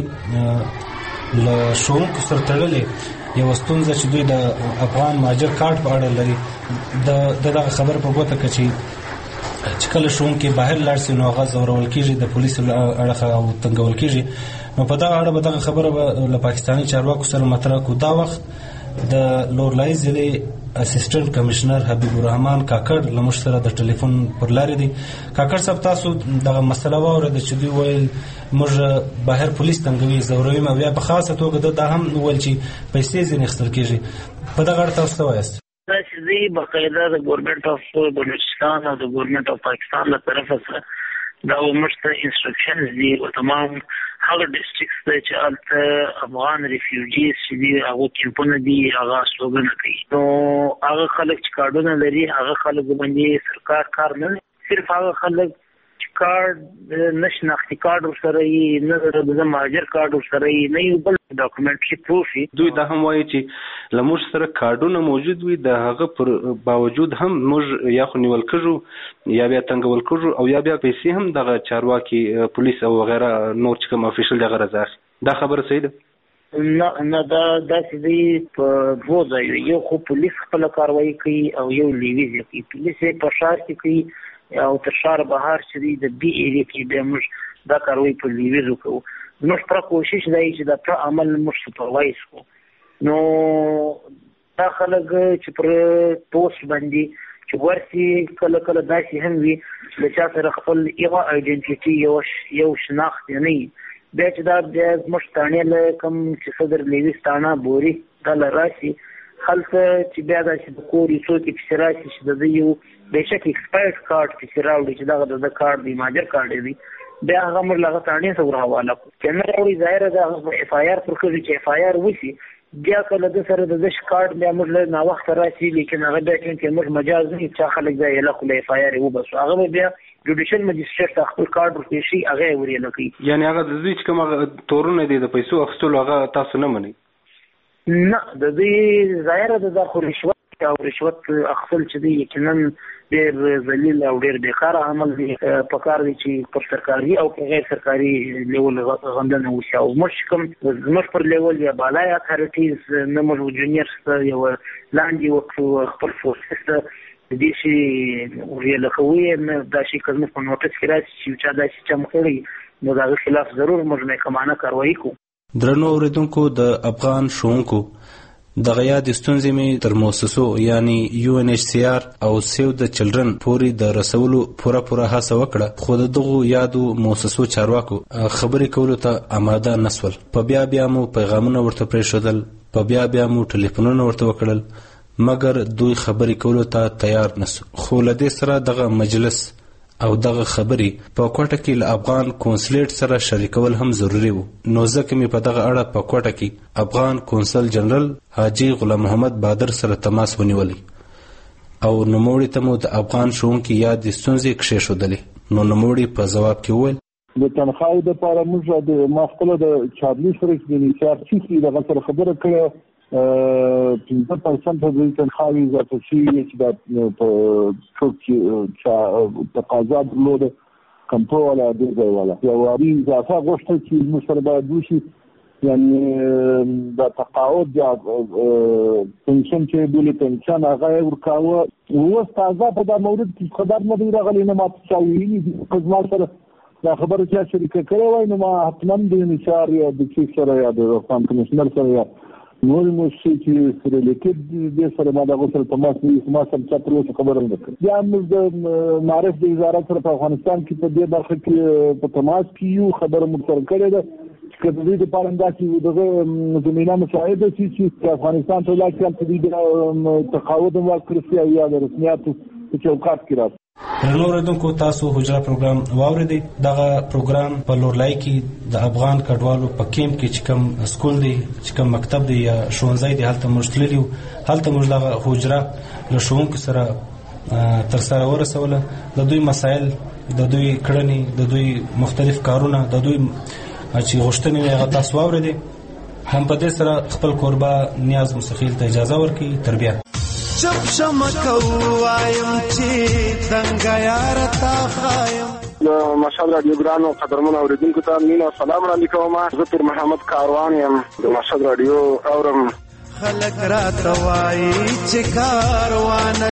له ښوونکو سره تړلې یوه ستونزه چې دوی د افغان مهاجر کارت په اړه لري، د دغه خبره په ګوته که چې کله ښوونکي بهر لاړ شي نو هغه ځورول کېږي، د پولیسو له اړخه او تنګول کېږي. نو په دغه اړه به دغه خبره به له پاکستاني چارواکو سره مطرح کړو. دا وخت د لورلای ضلع اسسټنټ کمشنر حبیب الرحمن کاکړ له موږ سره د ټلیفون پر لارې دی. کاکړ صاحب، تاسو دغه مسله واورېده چې دوی ویل موږ بهر پولیس تنګوي، ځوروي، او بیا په خاصه توګه دا هم ویل چې پیسې ځینې اخیستل کېږي. په دغه اړه تاسو څه وایاست؟ دا چې دی باقاعده د ګورنمنټ اف بلوچستان او د ګورنمنټ اف پاکستان له طرفه سره دا موږ ته انسټرکشنز دي او تمام هغه ډسټرکټس ته چې هلته افغان ریفیوجیز چې دي هغو کیمپونه دي هغه استوګنه کوي. نو هغه خلک چې کارډونه لري هغه خلک باندې سرکار کار نه لري، صرف هغه خلک چې کارډ نه شناختي کارډ ورسره یي، نه د مهاجر کارډ ورسره یي، نه یو بل ډاکومنټري پروف وي. دوی دا هم وایي چې له موږ سره کارډونه موجود وي، د هغه پر باوجود هم موږ یا خو نیول کېږو یا بیا تنګول کېږو او یا بیا پیسې هم دغه چارواکي پولیس او وغیره نور چې کوم افیشل دغه رضا اخلي. دا خبره صحیح ده؟ نه، دا داسې دی په دوه ځایو، یو خو پولیس خپله کاروایي کوي او یو لیویز کوي. پولیس یې په ښار کې کوي او تر ښار بهر چې دی د بي ایریا کې بیا موږ دا کاروایي په لیویزو کوو. زموږ پوره کوشش دی چې دا پوره عمل موږ سوپروایز کړو. نو دا خلک چې پر پوسټ باندې چې ورسي کله کله داسې هم وي د چا سره خپل یوه آیډنټیټي یو شناخت نه وي، بیا چې دا بیا زموږ تاڼې له کوم چې صدر لیویز تاڼه بوري دا له راسي هلته چې بیا داسې د کور یو څوک یې پسې راسي چې د ده یو بېشک ایکسپایرډ کارډ پسې راوړي چې دغه د ده کارډ دی، مهاجر کارډ دی، بیا هغه موږ له هغه تاڼې ته ور حواله کړو. که نه راوړي ظاهره ده هغه اف آی آر پر کوي چې اف آی آر وشي، بیا کله ده سره د ده کارډ بیا موږ له ناوخته راسي، لیکن هغه بیا چونکې موږ مجاز نه یو چا خلک بیا یې خو له اف آی آر یې وباسو، هغه به بیا جوډیشل مجسټریټ ته خپل کارډ ورپېښي هغه یې ور یله کوي. یعنې هغه د دوی چې کوم تورونه دي د پیسو اخیستلو هغه تاسو نه منئ؟ نه، د دوی ظاهره ده دا خو رشوت او رشوت اخیستل چې دی یقینا ډېر ذلیل او ډېر بېکاره عمل دی. پکار دی چې پر سرکاري او په غیر سرکاري لیول غندنه وشي او زموږ پر لیول یا بالای اتھارټیز نه موږ جونیرس ته یو لاندې خپل فورسز ته د دې شي ویله کوي نه دا شي که زموږ په نوټس کې راشي چې چا داسې چم کړی نو د هغه خلاف ضرور موږ محکمانه کاروایي کوو. درنو اوریدونکو، د افغان ښوونکو دغه یادې ستونزې مې تر مؤسسو یعنی UNHCR او سیو د چلډرن پورې د رسولو پوره هڅه وکړه، خو د دغو یادو مؤسسو چارواکو خبرې کولو ته آماده نسول. په بیا مو پیغامونه ورته پرېښودل، په بیا مو ټلیفونونه ورته وکړل، مګر دوی خبرې کولو ته تیار نسو. خو له دې سره دغه مجلس او دغه خبرې په کوټه کې له افغان کونسلیټ سره شریکول هم ضروری وو. نو ځکه مې په دغه اړه په کوټه کې افغان کونسل جنرال حاجی غلام محمد بادر سره تماس ونیولی او نوموړي ته مو د افغان ښوونکي یادې ستونزې کښېښودلې. نو نوموړي په ځواب کې وویل د تنخواهو دپاره موږ ما خپله د چارلي سره چې د انحصار چیسي دغه سره خبره کړې 15% د تنخواهي اضافه شوي چې دا په څوک چې تقاضا درلوده کمپو ولا د ځای ولا یو اضافه غوښتل چې موږ سره باید وشي یعنی د تقاعد یا پنشن چې بولي پنشن هغه ورکاوه اوس تازه په دا مورد کې خبر نه دی راغلی نه ما څه ویلي دي زما سره دا خبره چې شریکه کړې وای نو ما حتما د انشار یا د چیف سره یا د خان کمشنر سره یا نور مشي چې سره لیکل دي سره ما دا غوښتل په ما سره چې تر اوسه خبره نه کړې یا موږ د معرف د وزارت سره په افغانستان کې په دې برخه کې په تماس کې یو خبره مو سره کړې ده که د دې لپاره انداسې دغه زمینه مساعده شي چې افغانستان ته لاړ شي د تقاعد ورکړي او یا د رسمیاتو په چوکاټ کې راځي. درنو اوریدونکو تاسو حجره پروګرام واوریدئ. دغه پروګرام په لورلای کې د افغان کډوالو په کیمپ کې چې کوم سکول دی چې کوم مکتب دی یا ښوونځی دی هلته موږ تللي وو. هلته موږ دغه حجره له ښوونکو سره ترسره ورسوله. د دوی مسایل، د دوی کړنې، د دوی مختلف کارونه، د دوی چې غوښتنې هغه تاسو واورېدې. هم په دې سره خپل کوربه نیاز مستخیل ته اجازه ورکړي. تر بیا چپ شمکو وایم چې څنګه یار تا خایم. مشال رادیو ګرانو قدرمن اوریدونکو ته مینا سلام وړاندې کوم. زه پیر محمد کاروان یم د مشال رادیو اورم. خلک را توای چې کاروان